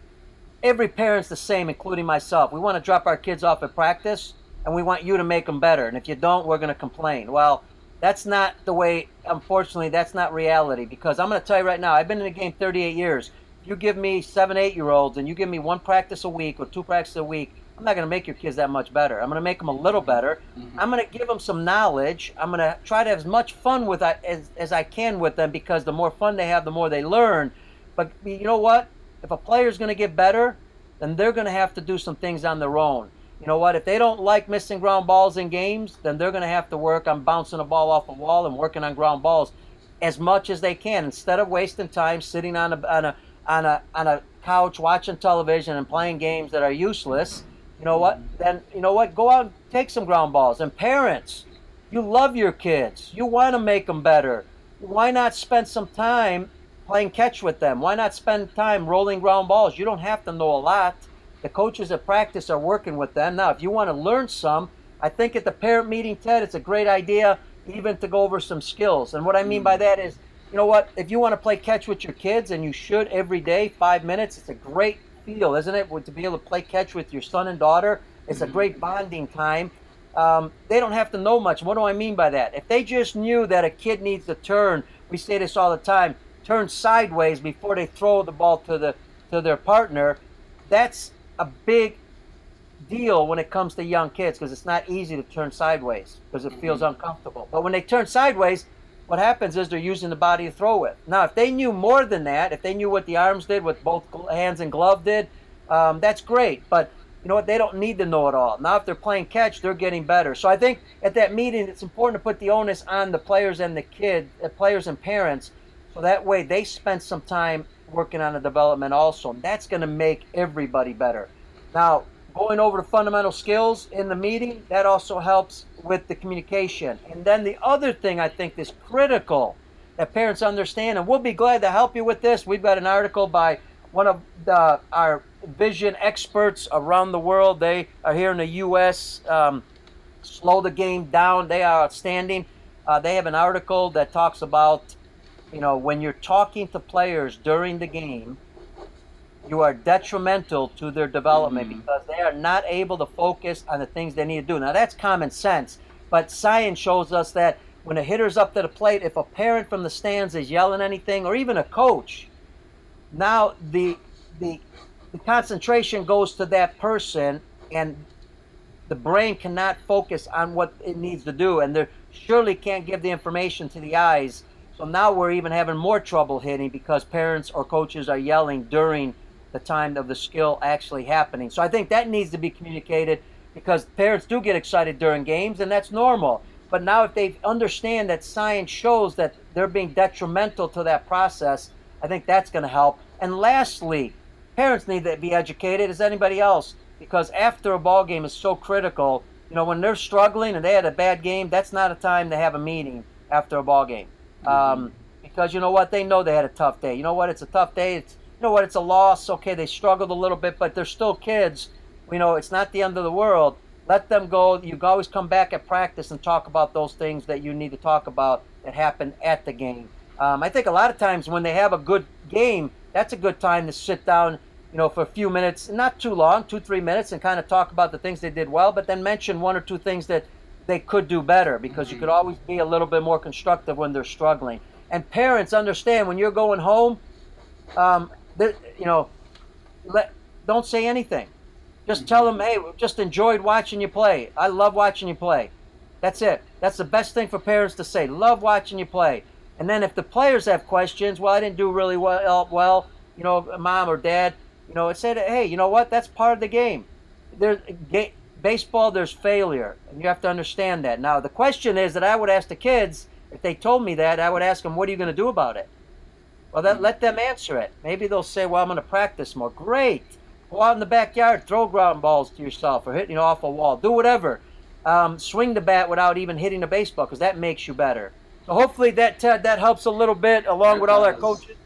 Every parent's the same, including myself. We want to drop our kids off at practice, and we want you to make them better. And if you don't, we're going to complain. Well, that's not the way, unfortunately, that's not reality. Because I'm going to tell you right now, I've been in the game thirty-eight years. If you give me seven, eight-year-olds, and you give me one practice a week or two practices a week, I'm not going to make your kids that much better. I'm going to make them a little better. Mm-hmm. I'm going to give them some knowledge. I'm going to try to have as much fun with it as, as I can with them, because the more fun they have, the more they learn. But you know what? If a player's going to get better, then they're going to have to do some things on their own. You know what? If they don't like missing ground balls in games, then they're going to have to work on bouncing a ball off a wall and working on ground balls as much as they can, instead of wasting time sitting on a on a on a on a couch watching television and playing games that are useless. You know what? Then you know what? Go out and take some ground balls. And parents, you love your kids. You want to make them better. Why not spend some time playing catch with them? Why not spend time rolling ground balls? You don't have to know a lot. The coaches at practice are working with them. Now, if you want to learn some, I think at the parent meeting, Ted, it's a great idea even to go over some skills. And what I mean by that is, you know what? If you want to play catch with your kids, and you should every day, five minutes, it's a great feel, isn't it? To be able to play catch with your son and daughter, it's a great bonding time. Um, they don't have to know much. What do I mean by that? If they just knew that a kid needs to turn, we say this all the time, turn sideways before they throw the ball to the to their partner, that's a big deal when it comes to young kids, because it's not easy to turn sideways because it feels uncomfortable. But when they turn sideways, what happens is they're using the body to throw with. Now, if they knew more than that, if they knew what the arms did, what both hands and glove did, um, that's great. But you know what? They don't need to know it all. Now, if they're playing catch, they're getting better. So I think at that meeting, it's important to put the onus on the players and the kid, uh, players and parents, so that way they spend some time working on the development also. And that's going to make everybody better. Now, going over the fundamental skills in the meeting, that also helps with the communication. And then the other thing I think is critical that parents understand, and we'll be glad to help you with this. We've got an article by one of the, our vision experts around the world. They are here in the U S Um, slow the game down. They are outstanding. Uh, they have an article that talks about, you know, when you're talking to players during the game, you are detrimental to their development mm-hmm. because they are not able to focus on the things they need to do. Now, that's common sense, but science shows us that when a hitter's up to the plate, if a parent from the stands is yelling anything, or even a coach, now the the, the concentration goes to that person, and the brain cannot focus on what it needs to do, and they surely can't give the information to the eyes. So now we're even having more trouble hitting because parents or coaches are yelling during the time of the skill actually happening. So I think that needs to be communicated, because parents do get excited during games, and that's normal. But now if they understand that science shows that they're being detrimental to that process, I think that's going to help. And lastly, parents need to be educated as anybody else, because after a ball game is so critical. You know, when they're struggling and they had a bad game, that's not a time to have a meeting after a ball game. Mm-hmm. Um, because you know what? They know they had a tough day. You know what? It's a tough day. It's, you know what? It's a loss. Okay, they struggled a little bit, but they're still kids. You know, it's not the end of the world. Let them go. You can always come back at practice and talk about those things that you need to talk about that happened at the game. Um, I think a lot of times when they have a good game, that's a good time to sit down, you know, for a few minutes, not too long, two, three minutes, and kind of talk about the things they did well, but then mention one or two things that they could do better, because you could always be a little bit more constructive when they're struggling. And parents understand when you're going home, um, you know, let, don't say anything. Just tell them, hey, we just enjoyed watching you play. I love watching you play. That's it. That's the best thing for parents to say. Love watching you play. And then if the players have questions, well, I didn't do really well, well, you know, mom or dad, you know, it said, hey, you know what? That's part of the game. There's ga- baseball, there's failure, and you have to understand that. Now, the question is that I would ask the kids, if they told me that, I would ask them, what are you going to do about it? Well, that, let them answer it. Maybe they'll say, well, I'm going to practice more. Great. Go out in the backyard, throw ground balls to yourself or hit, you know, off a wall. Do whatever. Um, swing the bat without even hitting the baseball, because that makes you better. So hopefully that, Ted, that helps a little bit along with all our coaches.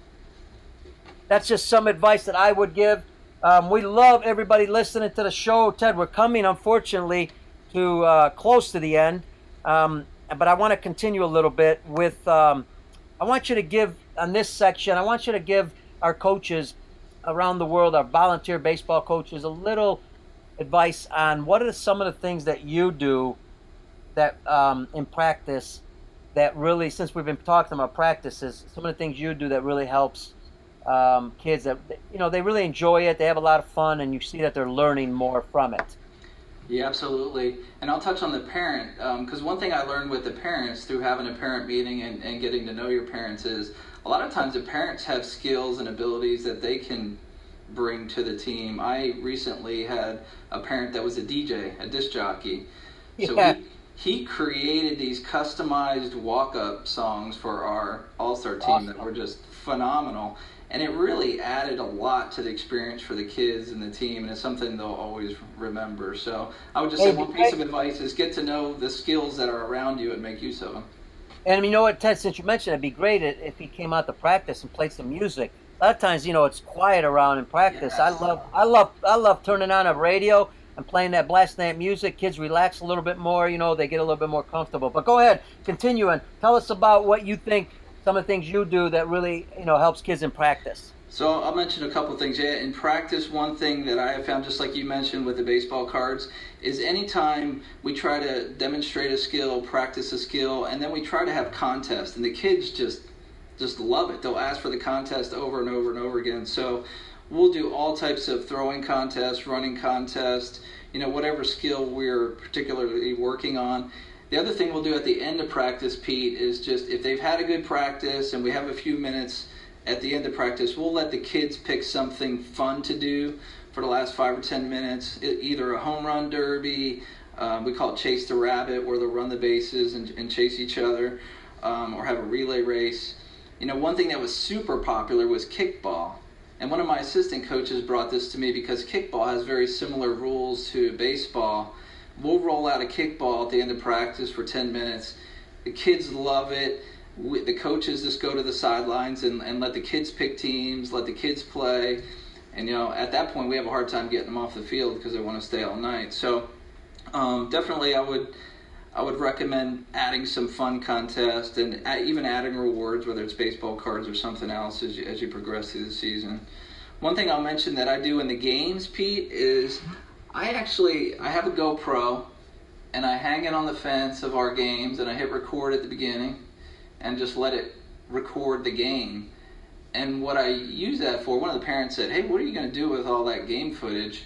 That's just some advice that I would give. Um, we love everybody listening to the show. Ted, we're coming, unfortunately, to uh, close to the end. Um, but I want to continue a little bit with, um, I want you to give, on this section, I want you to give our coaches around the world, our volunteer baseball coaches, a little advice on what are some of the things that you do that um, in practice that really, since we've been talking about practices, some of the things you do that really helps um, kids that, you know, they really enjoy it, they have a lot of fun, and you see that they're learning more from it. Yeah, absolutely. And I'll touch on the parent, because um, one thing I learned with the parents through having a parent meeting and, and getting to know your parents is a lot of times the parents have skills and abilities that they can bring to the team. I recently had a parent that was a D J, a disc jockey. So yeah. he, he created these customized walk-up songs for our all-star team Awesome. that were just phenomenal. And it really added a lot to the experience for the kids and the team, and it's something they'll always remember. So I would just say one piece of advice is get to know the skills that are around you and make use of them. And you know what, Ted, since you mentioned it, it'd be great if he came out to practice and played some music. A lot of times, you know, it's quiet around in practice. Yes. I love, I love, I love turning on a radio and playing that blasting that music. Kids relax a little bit more, you know, they get a little bit more comfortable. But go ahead, continue and tell us about what you think, some of the things you do that really, you know, helps kids in practice. So I'll mention a couple of things. Yeah, in practice, one thing that I have found, just like you mentioned with the baseball cards, is anytime we try to demonstrate a skill, practice a skill, and then we try to have contests, and the kids just just love it. They'll ask for the contest over and over and over again. So we'll do all types of throwing contests, running contests, you know, whatever skill we're particularly working on. The other thing we'll do at the end of practice, Pete, is just if they've had a good practice and we have a few minutes at the end of practice, we'll let the kids pick something fun to do for the last five or ten minutes, either a home run derby, um, we call it Chase the Rabbit, where they'll run the bases and, and chase each other, um, or have a relay race. You know, one thing that was super popular was kickball. And one of my assistant coaches brought this to me because kickball has very similar rules to baseball. We'll roll out a kickball at the end of practice for ten minutes. The kids love it. We, the coaches just go to the sidelines and, and let the kids pick teams, let the kids play. And, you know, at that point we have a hard time getting them off the field because they want to stay all night. So um, definitely I would I would recommend adding some fun contests and even adding rewards, whether it's baseball cards or something else as you, as you progress through the season. One thing I'll mention that I do in the games, Pete, is I actually, I have a GoPro and I hang it on the fence of our games and I hit record at the beginning and just let it record the game. And what I use that for, one of the parents said, hey, what are you going to do with all that game footage?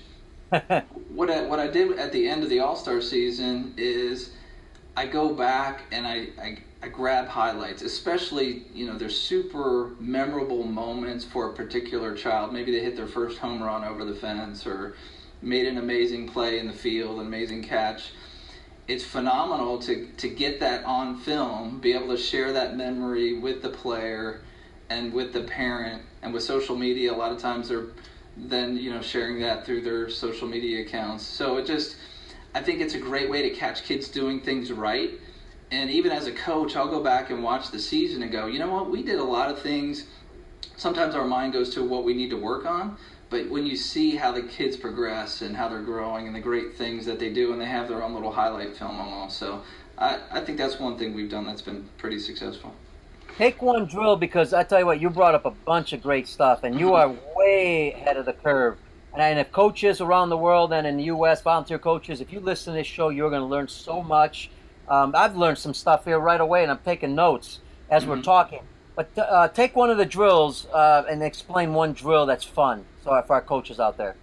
what, I, what I did at the end of the All-Star season is I go back and I, I, I grab highlights, especially, you know, there's super memorable moments for a particular child. Maybe they hit their first home run over the fence or made an amazing play in the field, an amazing catch. It's phenomenal to, to get that on film, be able to share that memory with the player and with the parent. And with social media, a lot of times they're then, you know, sharing that through their social media accounts. So it just, I think it's a great way to catch kids doing things right. And even as a coach, I'll go back and watch the season and go, you know what, we did a lot of things. Sometimes our mind goes to what we need to work on. But when you see how the kids progress and how they're growing and the great things that they do, and they have their own little highlight film almost. So I, I think that's one thing we've done that's been pretty successful. Take one drill, because I tell you what, you brought up a bunch of great stuff, and you are way ahead of the curve. And if coaches around the world and in the U S, volunteer coaches, if you listen to this show, you're going to learn so much. Um, I've learned some stuff here right away, and I'm taking notes as mm-hmm. we're talking. But uh, take one of the drills uh, and explain one drill that's fun so for our coaches out there.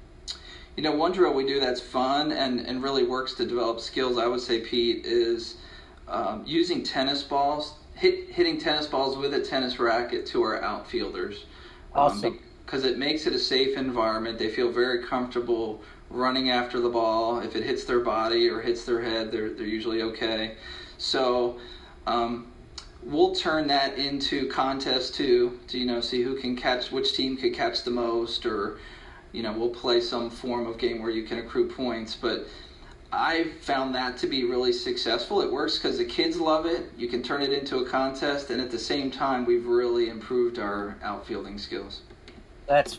You know, one drill we do that's fun and, and really works to develop skills, I would say, Pete, is um, using tennis balls, hit, hitting tennis balls with a tennis racket to our outfielders. Awesome. Um, because it makes it a safe environment. They feel very comfortable running after the ball. If it hits their body or hits their head, they're they're usually okay. So um, we'll turn that into contests too, to you know see who can catch, which team could catch the most, or you know we'll play some form of game where you can accrue points. But I found that to be really successful. It works because the kids love it. You can turn it into a contest, and at the same time, we've really improved our outfielding skills. That's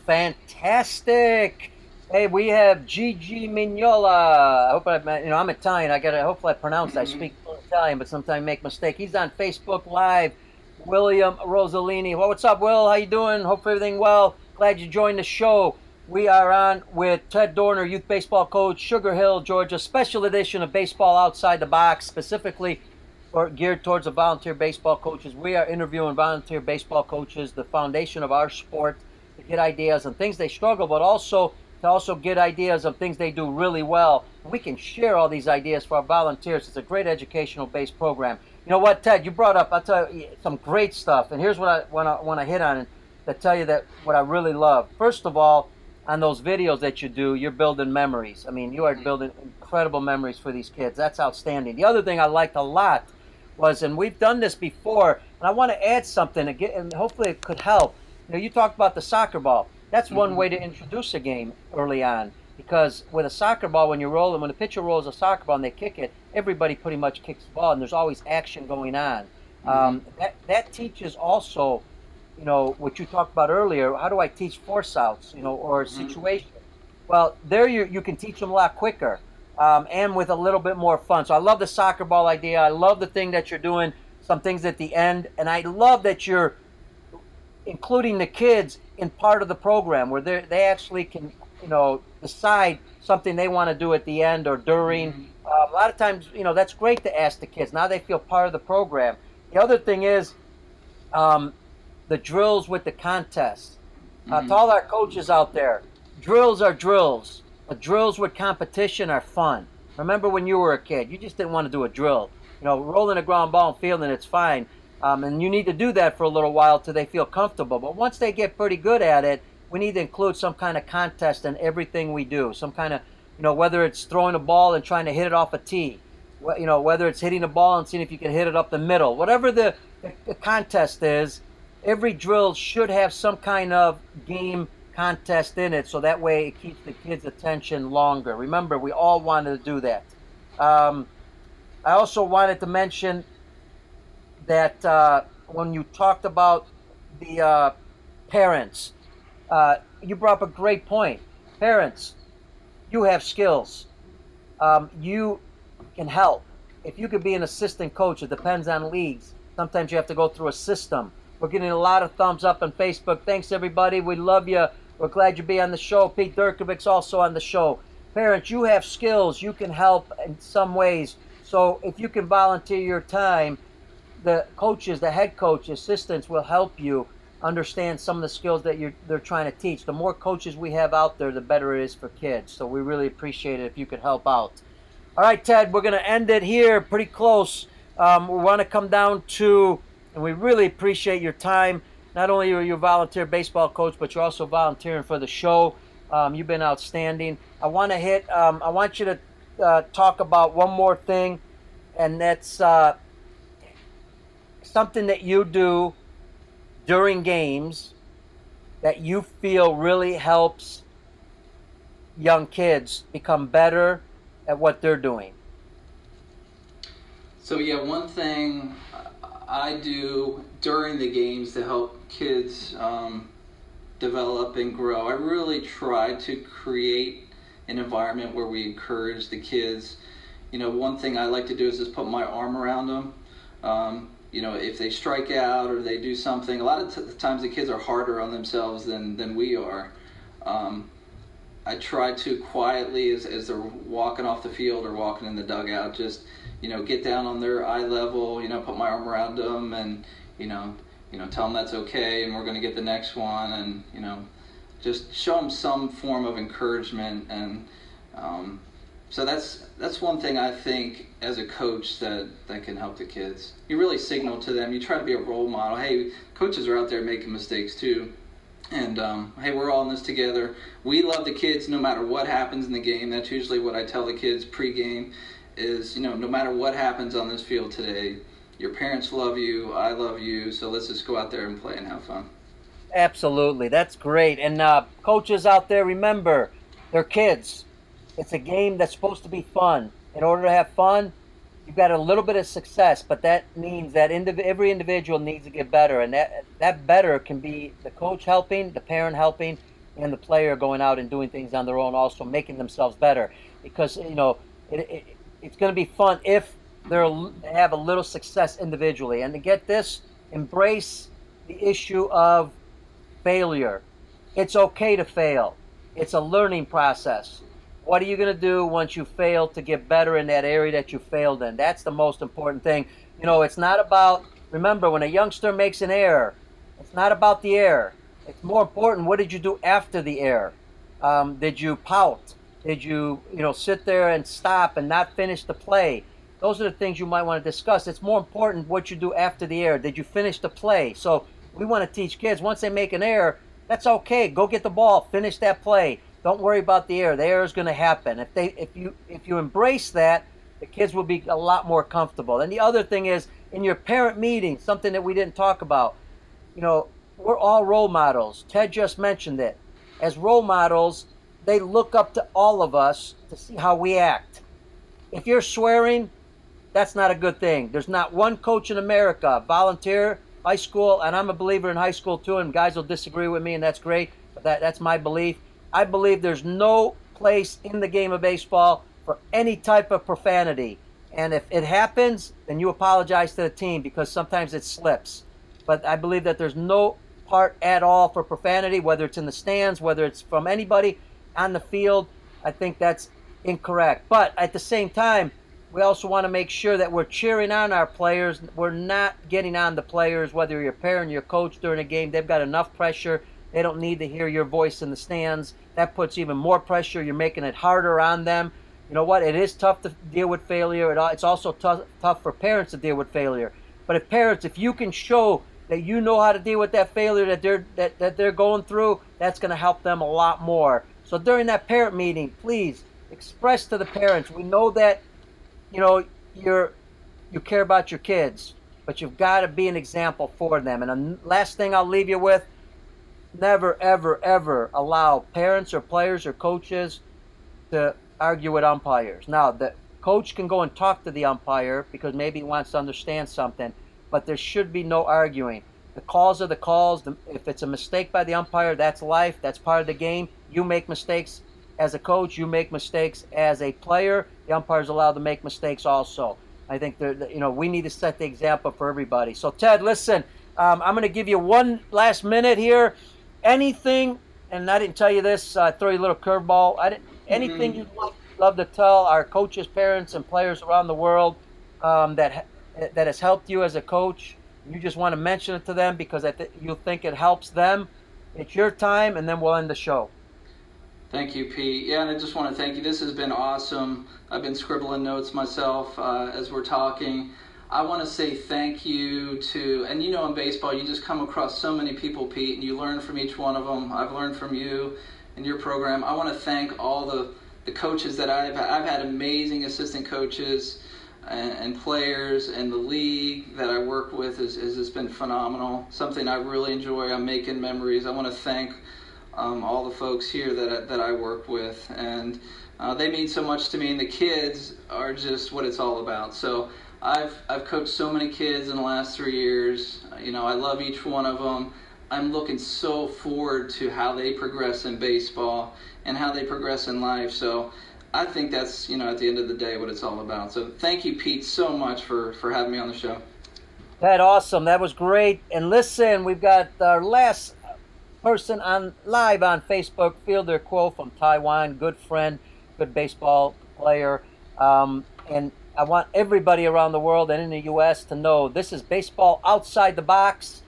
fantastic. Hey, we have Gigi Mignola. I hope I, you know, I'm Italian. I gotta, hopefully I pronounce. Mm-hmm. I speak Italian, but sometimes I make mistake. He's on Facebook Live. William Rosalini. Well, what's up, Will? How you doing? Hope everything well. Glad you joined the show. We are on with Ted Dorner, youth baseball coach, Sugar Hill, Georgia. Special edition of Baseball Outside the Box, specifically for, geared towards the volunteer baseball coaches. We are interviewing volunteer baseball coaches, the foundation of our sport, to get ideas on things they struggle, but also to also get ideas of things they do really well. We can share all these ideas for our volunteers. It's a great educational-based program. You know what, Ted? You brought up, I'll tell you, some great stuff. And here's what I want to want to hit on to tell you that what I really love. First of all, on those videos that you do, you're building memories. I mean, you are building incredible memories for these kids. That's outstanding. The other thing I liked a lot was, and we've done this before, and I want to add something again, and hopefully it could help. You know, you talked about the soccer ball. That's one way to introduce a game early on, because with a soccer ball, when you roll it, when the pitcher rolls a soccer ball and they kick it, everybody pretty much kicks the ball, and there's always action going on. Mm-hmm. Um, that that teaches also, you know, what you talked about earlier. How do I teach force outs, you know, or situation? Mm-hmm. Well, there you you can teach them a lot quicker, um, and with a little bit more fun. So I love the soccer ball idea. I love the thing that you're doing, some things at the end, and I love that you're including the kids in part of the program where they they actually can, you know, decide something they want to do at the end or during. Mm-hmm. Uh, a lot of times, you know, that's great to ask the kids. Now they feel part of the program. The other thing is um, the drills with the contests. Uh, mm-hmm. To all our coaches out there, drills are drills. But drills with competition are fun. Remember when you were a kid, you just didn't want to do a drill. You know, rolling a ground ball and fielding it's fine. Um, and you need to do that for a little while till they feel comfortable. But once they get pretty good at it, we need to include some kind of contest in everything we do. Some kind of, you know, whether it's throwing a ball and trying to hit it off a tee, you know, whether it's hitting a ball and seeing if you can hit it up the middle. Whatever the, the, the contest is, every drill should have some kind of game contest in it, so that way it keeps the kids' attention longer. Remember, we all wanted to do that. Um, I also wanted to mention that uh, when you talked about the uh, parents, uh, you brought up a great point. Parents, you have skills. Um, you can help. If you could be an assistant coach, it depends on leagues. Sometimes you have to go through a system. We're getting a lot of thumbs up on Facebook. Thanks, everybody. We love you. We're glad you be on the show. Pete Durkovic's also on the show. Parents, you have skills. You can help in some ways. So if you can volunteer your time, the coaches, the head coach, assistants will help you understand some of the skills that you're they're trying to teach. The more coaches we have out there, the better it is for kids. So we really appreciate it if you could help out. All right, Ted, we're going to end it here pretty close. Um, we want to come down to, and we really appreciate your time. Not only are you a volunteer baseball coach, but you're also volunteering for the show. Um, you've been outstanding. I want to hit, um, I want you to uh, talk about one more thing, and that's uh, something that you do during games that you feel really helps young kids become better at what they're doing. So yeah, one thing I do during the games to help kids um, develop and grow, I really try to create an environment where we encourage the kids. You know, one thing I like to do is just put my arm around them. Um, you know, if they strike out or they do something, a lot of t- times the kids are harder on themselves than, than we are. Um, I try to quietly, as, as they're walking off the field or walking in the dugout, just, you know, get down on their eye level, you know, put my arm around them and, you know, you know, tell them that's okay and we're going to get the next one, and, you know, just show them some form of encouragement and um, So that's that's one thing I think as a coach that, that can help the kids. You really signal to them. You try to be a role model. Hey, coaches are out there making mistakes too. And, um, hey, we're all in this together. We love the kids no matter what happens in the game. That's usually what I tell the kids pregame is, you know, no matter what happens on this field today, your parents love you, I love you, so let's just go out there and play and have fun. Absolutely. That's great. And uh, coaches out there, remember, they're kids. It's a game that's supposed to be fun. In order to have fun, you've got a little bit of success, but that means that indiv- every individual needs to get better, and that that better can be the coach helping, the parent helping, and the player going out and doing things on their own, also making themselves better. Because you know it, it, it's going to be fun if they're, they have a little success individually. And to get this, embrace the issue of failure. It's okay to fail. It's a learning process. What are you going to do once you fail to get better in that area that you failed in? That's the most important thing. You know, it's not about, remember, when a youngster makes an error, it's not about the error. It's more important, what did you do after the error? Um, did you pout? Did you, you know, sit there and stop and not finish the play? Those are the things you might want to discuss. It's more important what you do after the error. Did you finish the play? So we want to teach kids, once they make an error, that's okay. Go get the ball, finish that play. Don't worry about the error. The error is going to happen. If they, if you, if you embrace that, the kids will be a lot more comfortable. And the other thing is, in your parent meeting, something that we didn't talk about, you know, we're all role models. Ted just mentioned it. As role models, they look up to all of us to see how we act. If you're swearing, that's not a good thing. There's not one coach in America, volunteer, high school, and I'm a believer in high school too, and guys will disagree with me, and that's great, but that, that's my belief. I believe there's no place in the game of baseball for any type of profanity. And if it happens, then you apologize to the team because sometimes it slips. But I believe that there's no part at all for profanity, whether it's in the stands, whether it's from anybody on the field. I think that's incorrect. But at the same time, we also want to make sure that we're cheering on our players. We're not getting on the players, whether you're a parent or your coach during a game. They've got enough pressure. They don't need to hear your voice in the stands. That puts even more pressure. You're making it harder on them. You know what? It is tough to deal with failure. It's also tough, tough for parents to deal with failure. But if parents, if you can show that you know how to deal with that failure that they're that, that they're going through, that's going to help them a lot more. So during that parent meeting, please express to the parents, we know that, you know, you're you care about your kids, but you've got to be an example for them. And the last thing I'll leave you with, never, ever, ever allow parents or players or coaches to argue with umpires. Now, the coach can go and talk to the umpire because maybe he wants to understand something, but there should be no arguing. The calls are the calls. If it's a mistake by the umpire, that's life. That's part of the game. You make mistakes as a coach. You make mistakes as a player. The umpire is allowed to make mistakes also. I think that, you know, we need to set the example for everybody. So, Ted, listen, um, I'm going to give you one last minute here. Anything, and I didn't tell you this, uh, throw you a little curveball. I didn't. Anything mm-hmm. you'd love, love to tell our coaches, parents, and players around the world um, that that has helped you as a coach? You just want to mention it to them because I th- you think it helps them. It's your time, and then we'll end the show. Thank you, Pete. Yeah, and I just want to thank you. This has been awesome. I've been scribbling notes myself uh, as we're talking. I want to say thank you to, and you know in baseball you just come across so many people, Pete, and you learn from each one of them. I've learned from you and your program. I want to thank all the, the coaches that I've had. I've had amazing assistant coaches and, and players, and the league that I work with has, has just been phenomenal. Something I really enjoy. I'm making memories. I want to thank um, all the folks here that I, that I work with, and uh, they mean so much to me, and the kids are just what it's all about. So I've I've coached so many kids in the last three years. You know, I love each one of them. I'm looking so forward to how they progress in baseball and how they progress in life. So I think that's, you know, at the end of the day, what it's all about. So thank you, Pete, so much for, for having me on the show. That awesome. That was great. And listen, we've got our last person on live on Facebook, Fielder Kuo from Taiwan, good friend, good baseball player. Um, and I want everybody around the world and in the U S to know this is Baseball Outside the Box,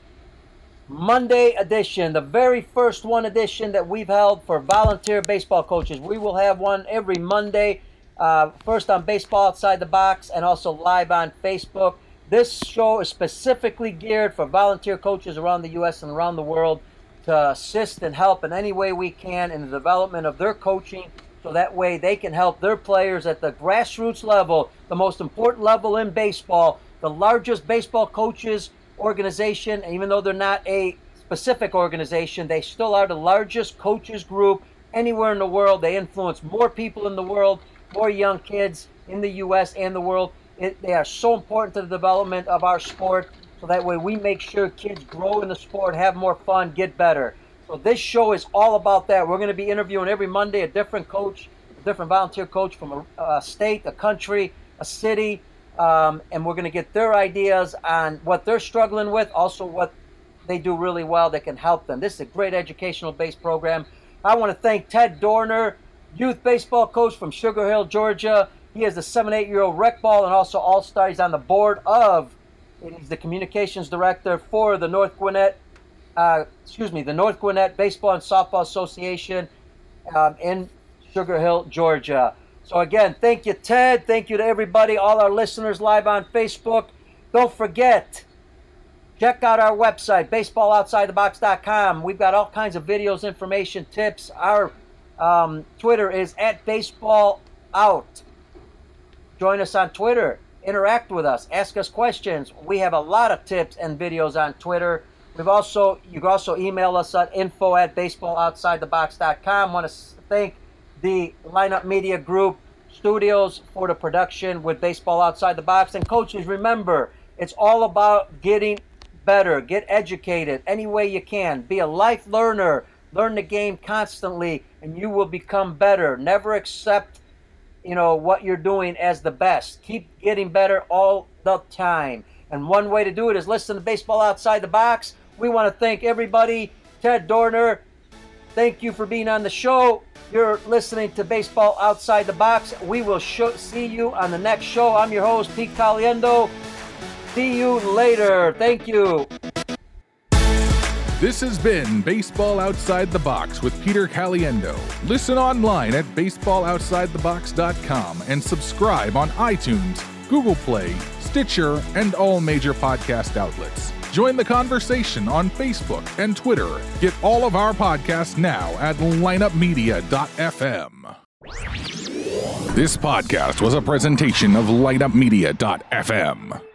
Monday edition, the very first one edition that we've held for volunteer baseball coaches. We will have one every Monday uh, first on Baseball Outside the Box and also live on Facebook. This show is specifically geared for volunteer coaches around the U S and around the world to assist and help in any way we can in the development of their coaching, so that way they can help their players at the grassroots level, the most important level in baseball, the largest baseball coaches organization. Even though they're not a specific organization, they still are the largest coaches group anywhere in the world. They influence more people in the world, more young kids in the U S and the world. It, they are so important to the development of our sport, so that way we make sure kids grow in the sport, have more fun, get better. So this show is all about that. We're going to be interviewing every Monday a different coach, a different volunteer coach from a, a state, a country, a city, um, and we're going to get their ideas on what they're struggling with, also what they do really well that can help them. This is a great educational-based program. I want to thank Ted Dorner, youth baseball coach from Sugar Hill, Georgia. He is a seven, eight-year-old rec ball and also all-star. He's on the board of, and he's the communications director for the North Gwinnett, uh, excuse me, the North Gwinnett Baseball and Softball Association um, in Sugar Hill, Georgia. So again, thank you, Ted. Thank you to everybody, all our listeners live on Facebook. Don't forget, check out our website, baseball outside the box dot com. We've got all kinds of videos, information, tips. Our um, Twitter is at baseballout. Join us on Twitter. Interact with us. Ask us questions. We have a lot of tips and videos on Twitter. We've also, you can also email us at info at baseball outside the box dot com. Want to thank the Lineup Media Group Studios for the production with Baseball Outside the Box. And coaches, remember, it's all about getting better. Get educated any way you can. Be a life learner. Learn the game constantly, and you will become better. Never accept, you know, what you're doing as the best. Keep getting better all the time. And one way to do it is listen to Baseball Outside the Box. We want to thank everybody. Ted Dorner, thank you for being on the show. You're listening to Baseball Outside the Box. We will show, see you on the next show. I'm your host, Pete Caliendo. See you later. Thank you. This has been Baseball Outside the Box with Peter Caliendo. Listen online at baseball outside the box dot com and subscribe on iTunes, Google Play, Stitcher, and all major podcast outlets. Join the conversation on Facebook and Twitter. Get all of our podcasts now at lineup media dot f m. This podcast was a presentation of lineup media dot f m.